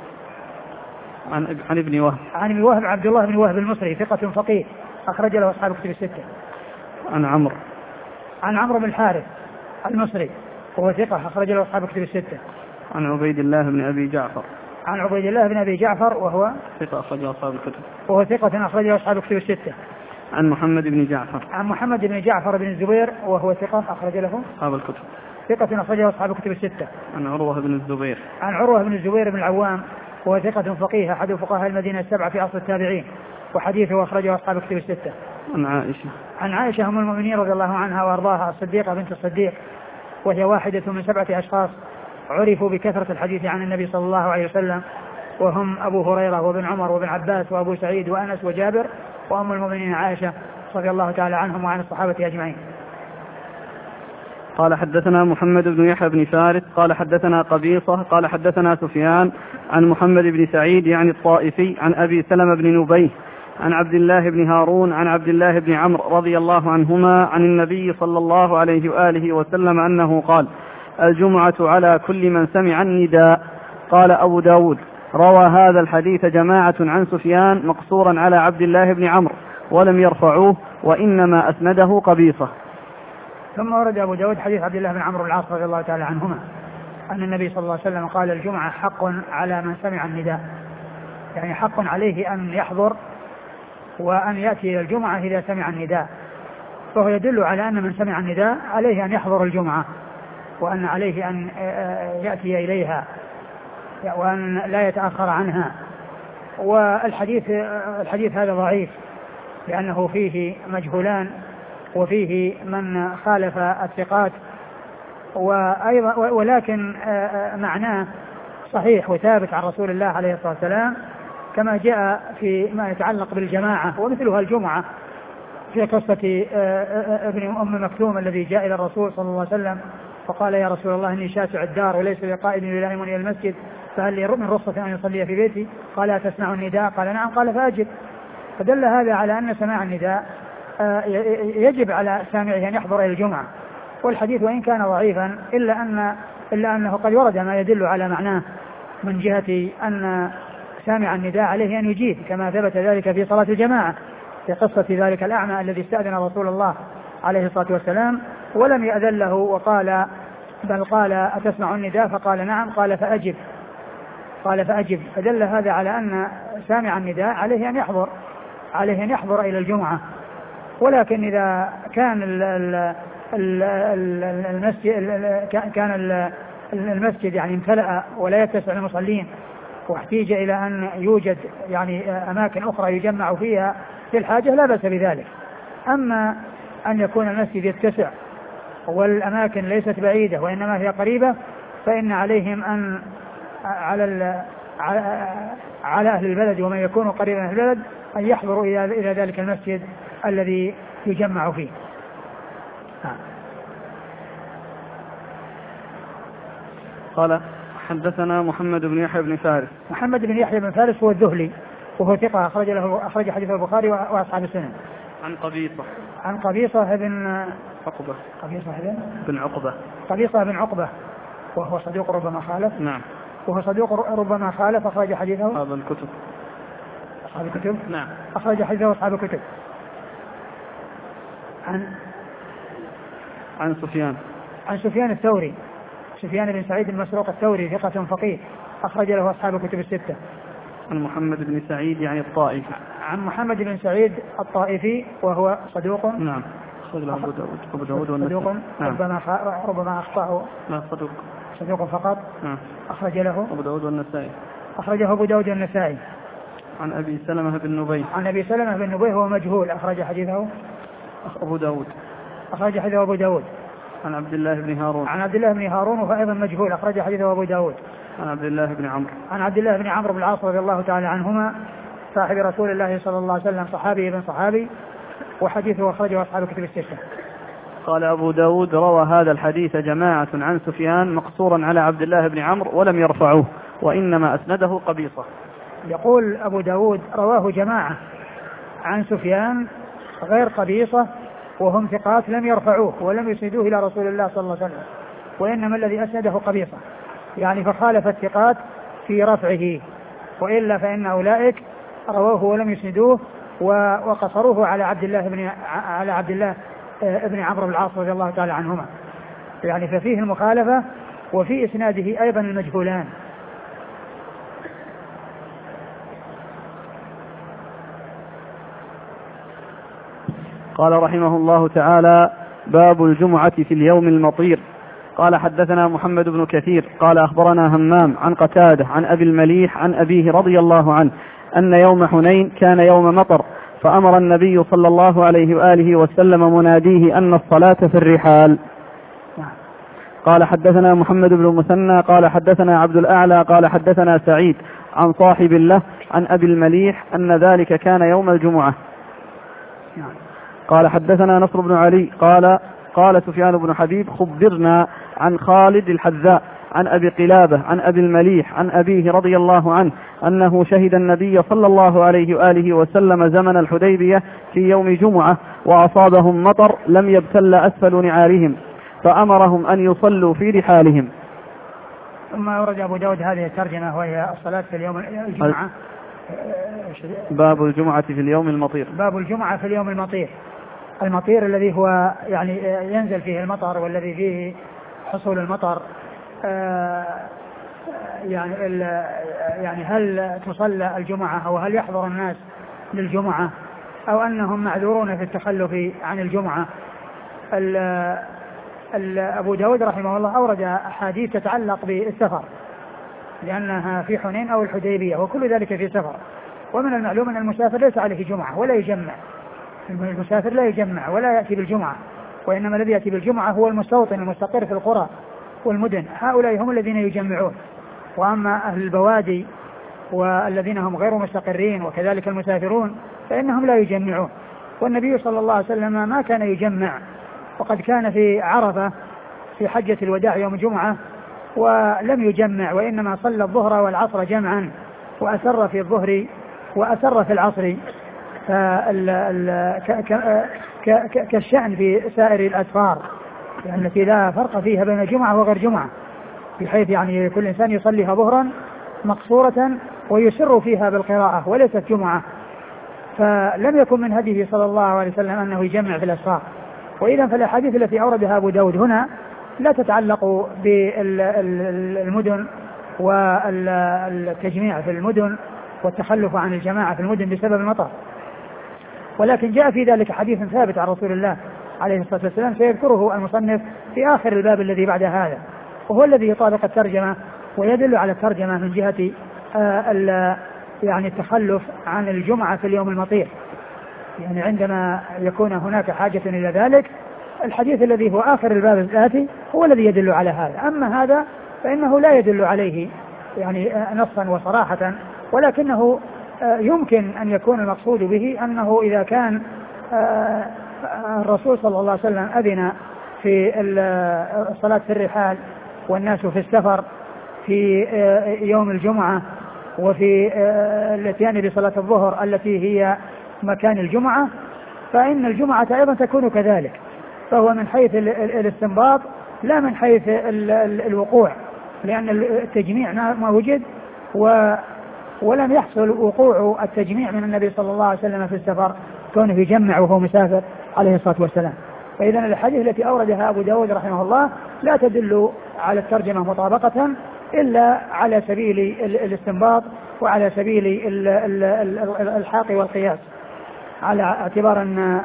عن عن ابن وهب. عن ابن وهب عبد الله بن وهب المصري ثقة فقيه أخرج له أصحاب كتب الستة. عن عمرو. عن عمرو بن الحارث المصري وهو ثقة أخرج له أصحاب كتب الستة. عن عبيد الله بن أبي جعفر. عن عبيد الله بن أبي جعفر وهو ثقة أخرج له أصحاب الكتب. وهو ثقة أخرج له أصحاب كتب الستة. عن محمد بن جعفر. عن محمد بن جعفر بن الزبير وهو ثقة أخرج له أصحاب الكتب. ثقة أخرج له أصحاب كتب الستة. عن عروة بن الزبير. عن عروة بن الزبير بن العوام وهو ثقة فقيه أحد فقهاء المدينة السبعة في عصر التابعين وحديثه أخرجه أصحاب كتب الستة. عن عائشة. عن عائشة أم المؤمنين رضي الله عنها وأرضاها الصديقة بنت الصديق، وهي واحدة من سبعة أشخاص عرفوا بكثرة الحديث عن النبي صلى الله عليه وسلم، وهم أبو هريرة وابن عمر وابن عباس وأبو سعيد وأنس وجابر وأم المؤمنين عائشة رضي الله تعالى عنهم وعن الصحابة أجمعين. قال حدثنا محمد بن يحيى بن فارس قال حدثنا قبيصة قال حدثنا سفيان عن محمد بن سعيد يعني الطائفي عن أبي سلمة بن نبيه عن عبد الله بن هارون عن عبد الله بن عمرو رضي الله عنهما عن النبي صلى الله عليه وآله وسلم أنه قال: الجمعة على كل من سمع النداء. قال أبو داود: روى هذا الحديث جماعة عن سفيان مقصورا على عبد الله بن عمرو ولم يرفعوه وإنما أسنده قبيصة. ثم ورد أبو داود حديث عبد الله بن عمرو العاص رضي الله تعالى عنهما أن النبي صلى الله عليه وسلم قال: الجمعة حق على من سمع النداء، يعني حق عليه أن يحضر وأن يأتي إلى الجمعة إذا سمع النداء، فهو يدل على أن من سمع النداء عليه أن يحضر الجمعة وأن عليه أن يأتي إليها وأن لا يتأخر عنها. والحديث الحديث هذا ضعيف لأنه فيه مجهولان وفيه من خالف الثقات، وأيضا ولكن معناه صحيح وثابت عن رسول الله عليه الصلاة والسلام كما جاء في ما يتعلق بالجماعة ومثلها الجمعة في قصة ابن أم مكتوم الذي جاء إلى الرسول صلى الله عليه وسلم فقال: يا رسول الله إني شاسع الدار وليس بقائد يلائمني إلى المسجد فهل لي من رخصة أن يصلي في بيتي؟ قال: أتسمع النداء؟ قال: نعم. قال: فأجب. فدل هذا على أن سماع النداء يجب على سامعه أن يحضر إلى الجمعة. والحديث وإن كان ضعيفا إلا أن إلا أنه قد ورد ما يدل على معناه من جهة أن سامع النداء عليه أن يجيب، كما ثبت ذلك في صلاة الجماعة في قصة ذلك الأعمى الذي استأذن رسول الله عليه الصلاة والسلام ولم يأذن له وقال بل قال: أتسمع النداء؟ فقال: نعم. قال: فأجب. قال: فأجب. فدل هذا على أن سامع النداء عليه أن يحضر عليه أن يحضر إلى الجمعة. ولكن إذا كان المسجد كان المسجد يعني امتلأ ولا يتسع المصلين واحتيج إلى أن يوجد يعني أماكن أخرى يجمع فيها في الحاجة لا بأس بذلك. أما أن يكون المسجد يتسع والأماكن ليست بعيدة وإنما هي قريبة فإن عليهم أن على على أهل البلد ومن يكون قريبا من أهل البلد أن يحضروا إلى ذلك المسجد الذي يجمع فيه. قال: حدثنا محمد بن يحيى بن فارس. محمد بن يحيى بن فارس هو الذهلي وهو ثقة أخرج له أخرج حديث البخاري وأصحاب السنن. عن قبيصة. عن قبيصة بن عقبة. قبيصة بن بن عقبة. قبيصة بن عقبة وهو صدوق ربما خالف. نعم. وهو صدوق ربما خالف أخرج حديثه أصحاب الكتب. أصحاب الكتب. نعم. أخرج حديثه أصحاب الكتب. عن عن سفيان. عن سفيان الثوري سفيان بن سعيد المسروق الثوري ثقة فقيه أخرج له أصحاب الكتب الستة. عن محمد بن سعيد يعني الطائفي. عن محمد بن سعيد الطائفي وهو صدوق. نعم. أخرج له أبو داود أبو داود والنسائي. ربما ربما أخطأه. لا صدوق. صدوق فقط. نعم. أخرج له أبو داود والنسائي. أخرجه أبو داود والنسائي. عن أبي سلمة بن نبيه. عن أبي سلمة بن نبيه هو مجهول. أخرج حديثه أبو داود. أخرج حديثه أبو داود. عن عبد الله بن هارون. عن عبد الله بن هارون وهو أيضا مجهول. أخرج حديثه أبو داود. عن عبد الله بن عمرو. عن عبد الله بن عمرو بن العاص رضي الله تعالى عنهما صاحب رسول الله صلى الله عليه وسلم، صحابي ابن صحابي، وحديثه أخرجه أصحاب كتب الستة. قال أبو داود: روى هذا الحديث جماعة عن سفيان مقصورا على عبد الله بن عمرو ولم يرفعوه، وإنما أسنده قبيصة. يقول أبو داود: رواه جماعة عن سفيان غير قبيصة وهم ثقات لم يرفعوه ولم يسندوه إلى رسول الله صلى الله عليه وسلم، وإنما الذي أسنده قبيصة، يعني فخالف الثقات في رفعه، وإلا فإن أولئك رووه ولم يسندوه وقصروه على عبد الله بن على عبد الله ابن عمرو بن العاص رضي الله تعالى عنهما، يعني ففيه المخالفة وفي إسناده أيضا المجهولان. قال رحمه الله تعالى: باب الجمعة في اليوم المطير. قال حدثنا محمد بن كثير قال أخبرنا همام عن قتادة عن أبي المليح عن أبيه رضي الله عنه أن يوم حنين كان يوم مطر، فأمر النبي صلى الله عليه وآله وسلم مناديه أن الصلاة في الرحال. قال حدثنا محمد بن المثنى قال حدثنا عبد الأعلى قال حدثنا سعيد عن صاحب له عن أبي المليح أن ذلك كان يوم الجمعة. قال حدثنا نصر بن علي قال قال سفيان بن حبيب: خبرنا عن خالد الحذاء عن أبي قلابة عن أبي المليح عن أبيه رضي الله عنه أنه شهد النبي صلى الله عليه وآله وسلم زمن الحديبية في يوم جمعة وأصابهم مطر لم يبتل أسفل نعالهم فأمرهم أن يصلوا في رحالهم. ثم أورد أبو داود هذه الترجمة وهي الصلاة في اليوم الجمعة. باب الجمعة في اليوم المطير. باب الجمعة في اليوم المطير. المطير الذي هو يعني ينزل فيه المطر والذي فيه حصول المطر. يعني يعني هل تصلى الجمعة أو هل يحضر الناس للجمعة أو أنهم معذورون في التخلف عن الجمعة. أبو داود رحمه الله أورد أحاديث تتعلق بالسفر لأنها في حنين أو الحديبية وكل ذلك في سفر، ومن المعلوم أن المسافر ليس عليه جمعة ولا يجمع، المسافر لا يجمع ولا يأتي بالجمعة، وإنما الذي يأتي بالجمعة هو المستوطن المستقر في القرى والمدن، هؤلاء هم الذين يجمعون. وأما أهل البوادي والذين هم غير مستقرين وكذلك المسافرون فإنهم لا يجمعون. والنبي صلى الله عليه وسلم ما كان يجمع، وقد كان في عرفة في حجة الوداع يوم الجمعة ولم يجمع، وإنما صلى الظهر والعصر جمعا وأسر في الظهر وأسر في العصر كالشأن في سائر الأسفار يعني التي لا فرق فيها بين جمعة وغير جمعة، بحيث يعني كل إنسان يصليها ظهرا مقصورة ويسر فيها بالقراءة وليست جمعة. فلم يكن من هديه صلى الله عليه وسلم أنه يجمع في الأسفار. وإذا فالأحاديث التي أوردها أبو داود هنا لا تتعلق بالمدن والتجميع في المدن والتخلف عن الجماعة في المدن بسبب المطر، ولكن جاء في ذلك حديث ثابت عن رسول الله عليه الصلاة والسلام سيذكره المصنف في آخر الباب الذي بعد هذا، وهو الذي يطابق الترجمة ويدل على الترجمة من جهة آه يعني التخلف عن الجمعة في اليوم المطير. يعني عندما يكون هناك حاجة إلى ذلك الحديث الذي هو آخر الباب الآتي هو الذي يدل على هذا، أما هذا فإنه لا يدل عليه يعني نصا وصراحة، ولكنه يمكن أن يكون المقصود به أنه إذا كان الرسول صلى الله عليه وسلم أذن في الصلاة في الرحال والناس في السفر في يوم الجمعة وفي الاتيان بصلاة الظهر التي هي مكان الجمعة، فإن الجمعة أيضا تكون كذلك، فهو من حيث الاستنباط لا من حيث الوقوع، لأن التجميع ما وجد و ولم يحصل وقوع التجميع من النبي صلى الله عليه وسلم في السفر كونه يجمع وهو مسافر عليه الصلاة والسلام. فإذا الحديث التي أوردها أبو داود رحمه الله لا تدل على الترجمة مطابقة إلا على سبيل الاستنباط وعلى سبيل الحاق والقياس، على اعتبار أن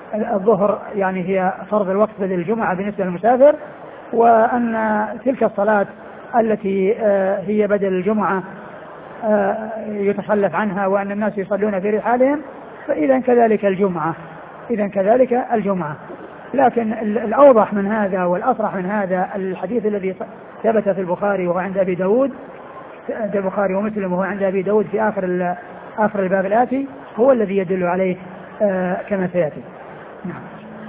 الظهر يعني هي فرض الوقت بدل الجمعة بالنسبة للمسافر، وأن تلك الصلاة التي هي بدل الجمعة يتخلف عنها وأن الناس يصلون في رحالهم، فإذا كذلك الجمعة إذا كذلك الجمعة. لكن الأوضح من هذا والأصرح من هذا الحديث الذي ثبت في البخاري وهو عند أبي داود، عند البخاري ومسلم وهو عند أبي داود في آخر آخر الباب الآتي، هو الذي يدل عليه كما سيأتي. نعم.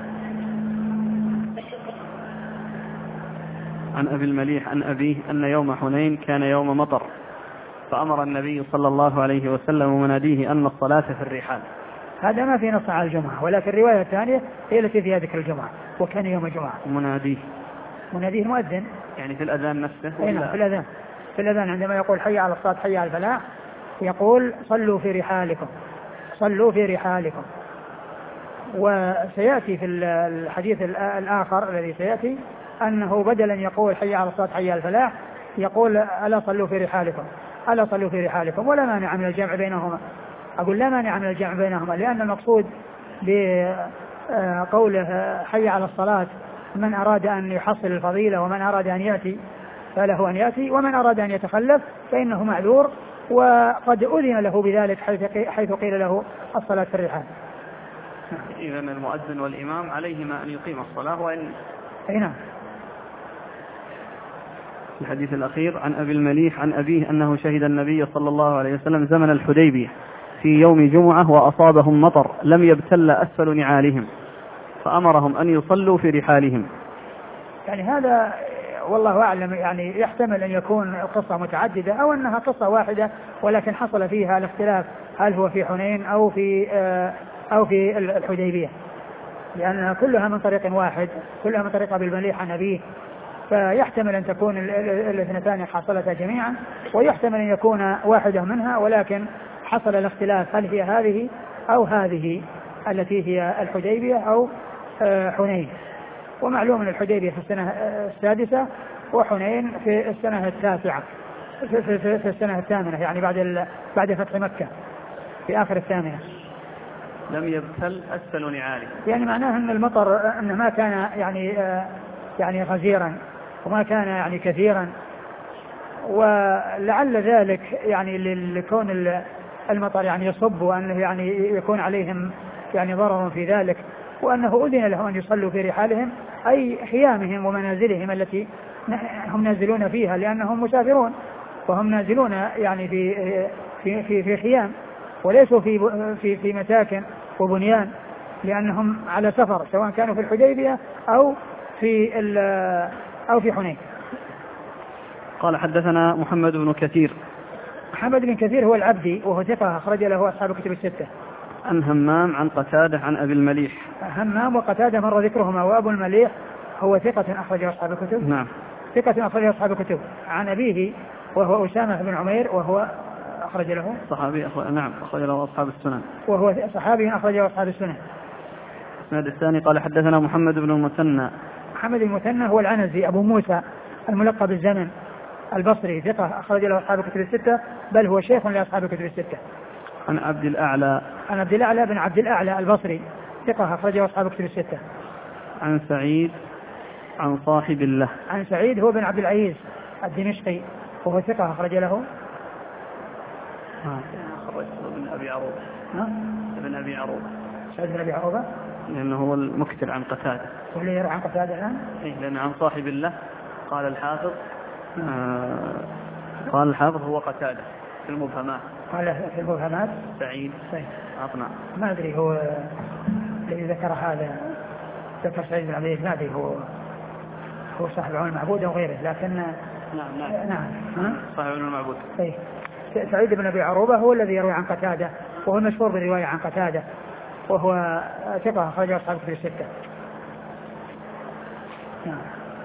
عن أبي المليح عن أبيه أن يوم حنين كان يوم مطر، فأمر النبي صلى الله عليه وسلم مناديه أن الصلاة في الرحال. هذا ما في نص على الجمعة، ولكن الرواية الثانية هي التي فيها ذكر الجمعة، وكان يوم الجمعة. مناديه مناديه المؤذن يعني في الأذان نفسه؟ في الأذان في الأذان عندما يقول حي على الصلاة حي على الفلاح يقول صلوا في رحالكم صلوا في رحالكم. وسيأتي في الحديث الآخر الذي سيأتي أنه بدلا يقول حي على الصلاة حي على الفلاح يقول ألا صلوا في رحالكم ألا صلوا في رحالكم. ولا مانع من الجمع بينهما، أقول لا مانع من الجمع بينهما، لأن المقصود بقوله حي على الصلاة من أراد أن يحصل الفضيلة ومن أراد أن يأتي فله أن يأتي، ومن أراد أن يتخلف فإنه معذور، وقد أذن له بذلك حيث قيل له الصلاة في الرحال. إذا المؤذن والإمام عليهما أن يقيم الصلاة وإن نعم. الحديث الأخير عن أبي المليح عن أبيه أنه شهد النبي صلى الله عليه وسلم زمن الحديبية في يوم جمعة وأصابهم مطر لم يبتل أسفل نعالهم فأمرهم أن يصلوا في رحالهم. يعني هذا والله أعلم، يعني يحتمل أن يكون القصة متعددة أو أنها قصة واحدة ولكن حصل فيها الاختلاف هل هو في حنين أو في أو في الحديبية، لأن كلها من طريق واحد، كلها من طريق أبي المليح عن أبيه، فيحتمل أن تكون الاثنتان حصلتا جميعا، ويحتمل أن يكون واحدة منها، ولكن حصل الاختلاف هل هي هذه أو هذه التي هي الحديبية أو حنين. ومعلوم أن الحديبية في السنة السادسة وحنين في السنة التاسعة في, في, في, في السنة الثامنة، يعني بعد بعد فتح مكة في آخر الثامنة. لم يبتل أسفل نعاله، يعني معناه أن المطر أنه ما كان يعني يعني غزيرا وما كان يعني كثيرا، ولعل ذلك يعني لكون المطر يعني يصب وأنه يعني يكون عليهم يعني ضرر في ذلك، وأنه أذن لهم أن يصلوا في رحالهم أي خيامهم ومنازلهم التي هم نازلون فيها، لأنهم مسافرون وهم نازلون يعني في في في, في خيام وليسوا في في في مساكن وبنيان، لأنهم على سفر سواء كانوا في الحديبية أو في أو في حنين. قال حدثنا محمد بن كثير. محمد بن كثير هو العبدي وهو ثقة أخرج له أصحاب الكتب الستة. عن همام عن قتادة عن أبي المليح. همام وقتادة مر ذكرهما، وأبو المليح هو ثقة أخرجه أصحاب الكتب. نعم. ثقة أخرجه أصحاب الكتب. عن أبيه وهو أسامة بن عمير وهو أخرج له صحابي أخرج نعم أخرج له أصحاب السنن، وهو صحابي أخرجه أصحاب السنن. الإسناد الثاني قال حدثنا محمد بن المثنى. محمد بن المثنى هو العنزي أبو موسى الملقب بالزمن البصري، ثقة أخرج له أصحاب الكتب الستة، بل هو شيخ لأصحاب الكتب الستة. عن عبد الأعلى. عن عبد الأعلى بن عبد الأعلى البصري، ثقة أخرجه أصحاب الكتب الستة. عن سعيد عن صاحب الله. عن سعيد هو بن عبد العزيز الدمشقي وهو ثقة أخرج له أخرج ابن أبي عروبة. ابن أبي عروبة. سعيد بن أبي عروبة لأنه هو المكتر عن قتادة. واللي يروي عن قتادة الآن؟ إيه لأن عن صاحب الله قال الحافظ آه قال الحافظ هو قتادة في المبهمات. قال في المبهمات سعيد عطنا ما أدري هو الذي ذكر هذا، ذكر سعيد بن عبد العزيز، ما أدري هو هو صاحب عون المعبود أو غيره، لكن نعم نعم نعم صاحب عون المعبود. طيب سعيد بن أبي عروبة هو الذي يروي عن قتادة وهو مشهور بالرواية عن قتادة، وهو ثقة أخرج أصحاب الكتب الستة. نعم.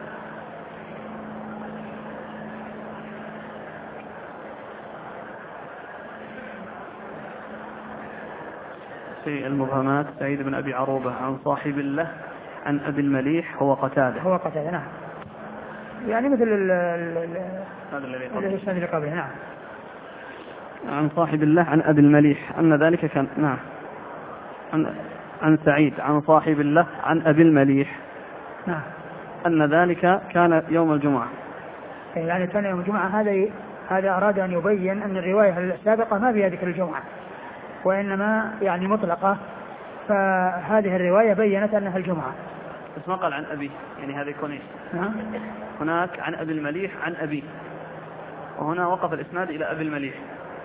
في المبهمات سعيد بن أبي عروبة عن صاحب الله عن أبي المليح هو قتادة. هو قتادة نعم، يعني مثل هذا الذي قبله. نعم. عن صاحب الله عن أبي المليح أن ذلك كان نعم عن عن سعيد عن صاحب له عن أبي المليح نعم أن ذلك كان يوم الجمعة. يعني كان يوم الجمعة، هذا هذا أراد أن يبين أن الرواية السابقة ما فيها ذكر الجمعة وإنما يعني مطلقة، فهذه الرواية بينت أنها الجمعة. بس ما قال عن أبي، يعني هذا يكون إيش؟ نعم. هناك عن أبي المليح عن أبي، وهنا وقف الإسناد إلى أبي المليح.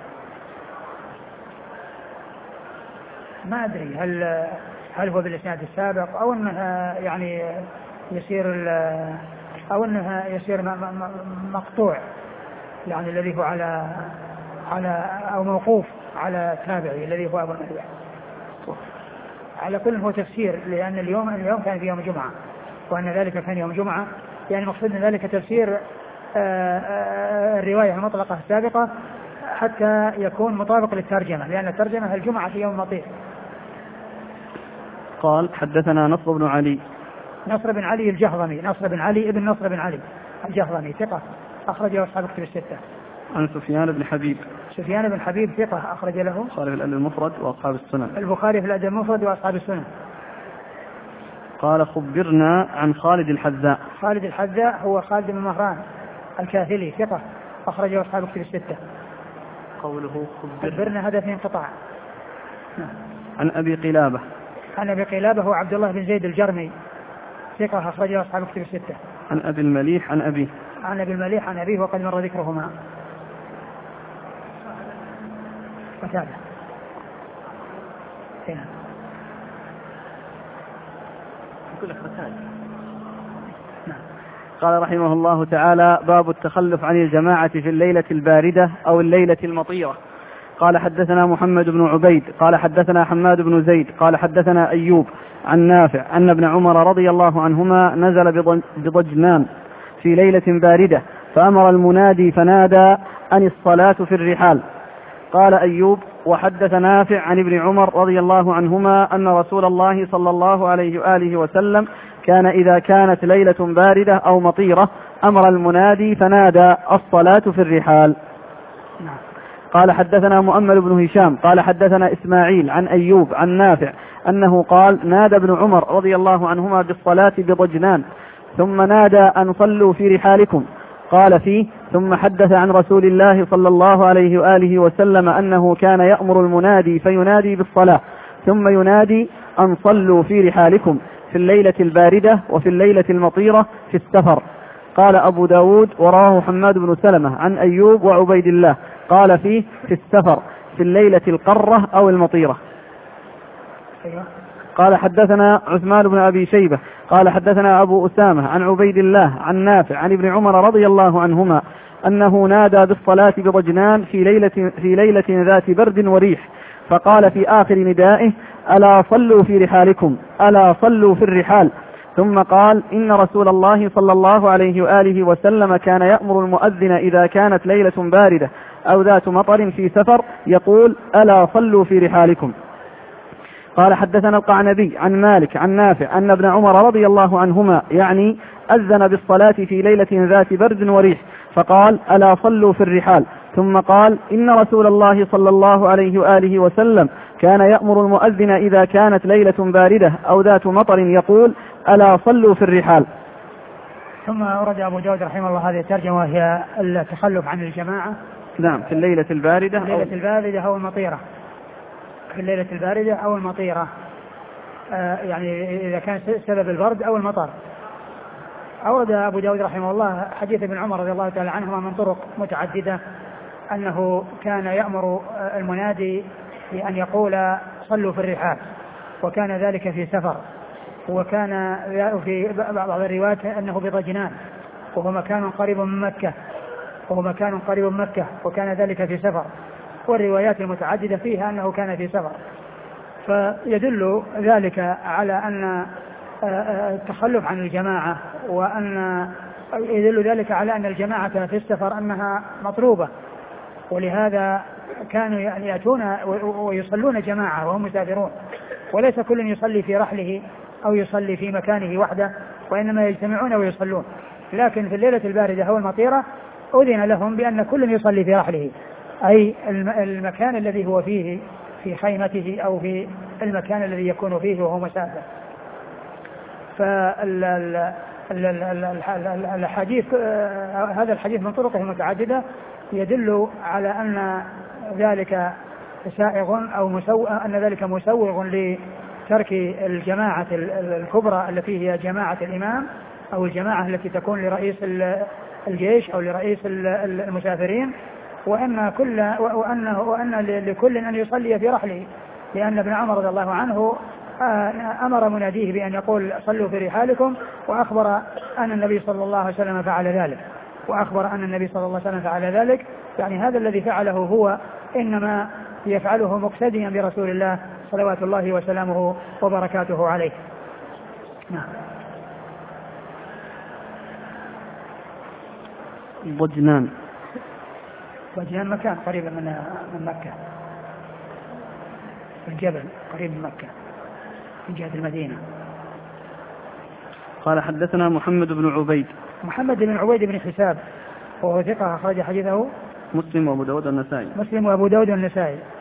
ما أدري هل هل هو بالإسناد السابق أو أنه يعني يصير أو أنه يصير مقطوع، يعني الذي هو على على أو موقوف على التابعي الذي هو أبو المليح. على كل هو تفسير، لأن اليوم اليوم كان في يوم جمعة وأن ذلك كان يوم جمعة، يعني مقصود من ذلك تفسير الرواية المطلقة السابقة حتى يكون مطابق للترجمة، لأن الترجمة الجمعة في يوم مطير. قال حدثنا نصر بن علي نصر بن علي الجهضمي، نصر بن علي ابن نصر بن علي الجهضمي ثقة أخرج له أصحاب الكتب الستة. عن سفيان بن حبيب سفيان بن حبيب ثقة أخرج له البخاري في الأدب المفرد وأصحاب السنن. البخاري في الأدب المفرد وأصحاب السنن. قال خبرنا عن خالد الحذاء. خالد الحذاء هو خالد بن مهران الكاثلي ثقة أخرج له أصحاب الكتب الستة. قوله خبرنا, خبرنا هذا في انقطاع. عن أبي قلابة. عن أبي قلابة هو عبد الله بن زيد الجرمي ثقة أخرج له أصحاب الكتب الستة. عن أبي المليح عن أبيه. عن أبي المليح عن أبيه وقد مر ذكرهما. قتادة. هنا. كل قتادة. قال رحمه الله تعالى: باب التخلف عن الجماعة في الليلة الباردة أو الليلة المطيرة. قال حدثنا محمد بن عبيد قال حدثنا حماد بن زيد قال حدثنا أيوب عن نافع أن ابن عمر رضي الله عنهما نزل بضجنان في ليلة باردة فأمر المنادي فنادى أن الصلاة في الرحال. قال أيوب: وحدث نافع عن ابن عمر رضي الله عنهما أن رسول الله صلى الله عليه وآله وسلم كان إذا كانت ليلة باردة أو مطيرة أمر المنادي فنادى الصلاة في الرحال. قال حدثنا مؤمل بن هشام قال حدثنا إسماعيل عن أيوب عن نافع أنه قال: نادى ابن عمر رضي الله عنهما بالصلاة بضجنان ثم نادى أن صلوا في رحالكم. قال فيه: ثم حدث عن رسول الله صلى الله عليه وآله وسلم أنه كان يأمر المنادي فينادي بالصلاة ثم ينادي أن صلوا في رحالكم في الليلة الباردة وفي الليلة المطيرة في السفر. قال أبو داود: ورواه حماد بن سلمة عن أيوب وعبيد الله قال فيه: في السفر في الليلة القرة أو المطيرة. قال حدثنا عثمان بن أبي شيبة قال حدثنا أبو أسامة عن عبيد الله عن نافع عن ابن عمر رضي الله عنهما أنه نادى بالصلاة بضجنان في ليلة, في ليلة ذات برد وريح فقال في آخر ندائه: ألا صلوا في رحالكم ألا صلوا في الرحال. ثم قال: إن رسول الله صلى الله عليه وآله وسلم كان يأمر المؤذن إذا كانت ليلة باردة أو ذات مطر في سفر يقول: ألا صلوا في رحالكم. قال حدثنا القعنبي عن مالك عن نافع أن ابن عمر رضي الله عنهما يعني أذن بالصلاة في ليلة ذات برد وريح فقال: ألا صلوا في الرحال. ثم قال: إن رسول الله صلى الله عليه وآله وسلم كان يأمر المؤذن إذا كانت ليلة باردة أو ذات مطر يقول: ألا صلوا في الرحال. ثم أورد أبو داود رحمه الله هذه الترجمة وهي التخلف عن الجماعة. نعم، في الليلة الباردة الليلة أو الباردة أو المطيرة. في الليلة الباردة أو المطيرة آه يعني إذا كان سبب البرد أو المطر. أورد أبو داود رحمه الله حديث ابن عمر رضي الله تعالى عنهما من طرق متعددة أنه كان يأمر المنادي بأن يقول: صلوا في الرحال، وكان ذلك في سفر، وكان في بعض الروايات أنه بضجنان وهو مكان قريب من مكة وهو مكان قريب من مكة وكان ذلك في سفر، والروايات المتعددة فيها أنه كان في سفر. فيدل ذلك على أن التخلف عن الجماعة وأن يدل ذلك على أن الجماعة في السفر أنها مطلوبة، ولهذا كانوا يأتون ويصلون جماعة وهم مسافرون، وليس كل يصلي في رحله أو يصلي في مكانه وحده، وإنما يجتمعون ويصلون. لكن في الليلة الباردة أو المطيرة أذن لهم بأن كل يصلي في رحله، أي المكان الذي هو فيه في خيمته أو في المكان الذي يكون فيه وهو مسافر. فالحديث هذا الحديث من طرقه المتعددة يدل على أن ذلك سائغ أو مسوغ، أن ذلك مسوغ لترك الجماعة الكبرى التي هي جماعة الإمام أو الجماعة التي تكون لرئيس الجيش أو لرئيس المسافرين، وأن كل وأن وأن لكل أن يصلي في رحله، لأن ابن عمر رضي الله عنه أمر مناديه بأن يقول صلوا في رحالكم، وأخبر أن النبي صلى الله عليه وسلم فعل ذلك وأخبر أن النبي صلى الله عليه وسلم فعل ذلك يعني هذا الذي فعله هو إنما يفعله مقتديا برسول الله صلوات الله وسلامه وبركاته عليه. نعم. ضجنان. ضجنان مكان قريب من من مكة، الجبل قريب من مكة في جهة المدينة. قال حدثنا محمد بن عبيد. محمد بن عبيد بن حساب وهو ثقة أخرج حديثه مسلم وأبو داود والنسائي. مسلم وأبو داود والنسائي.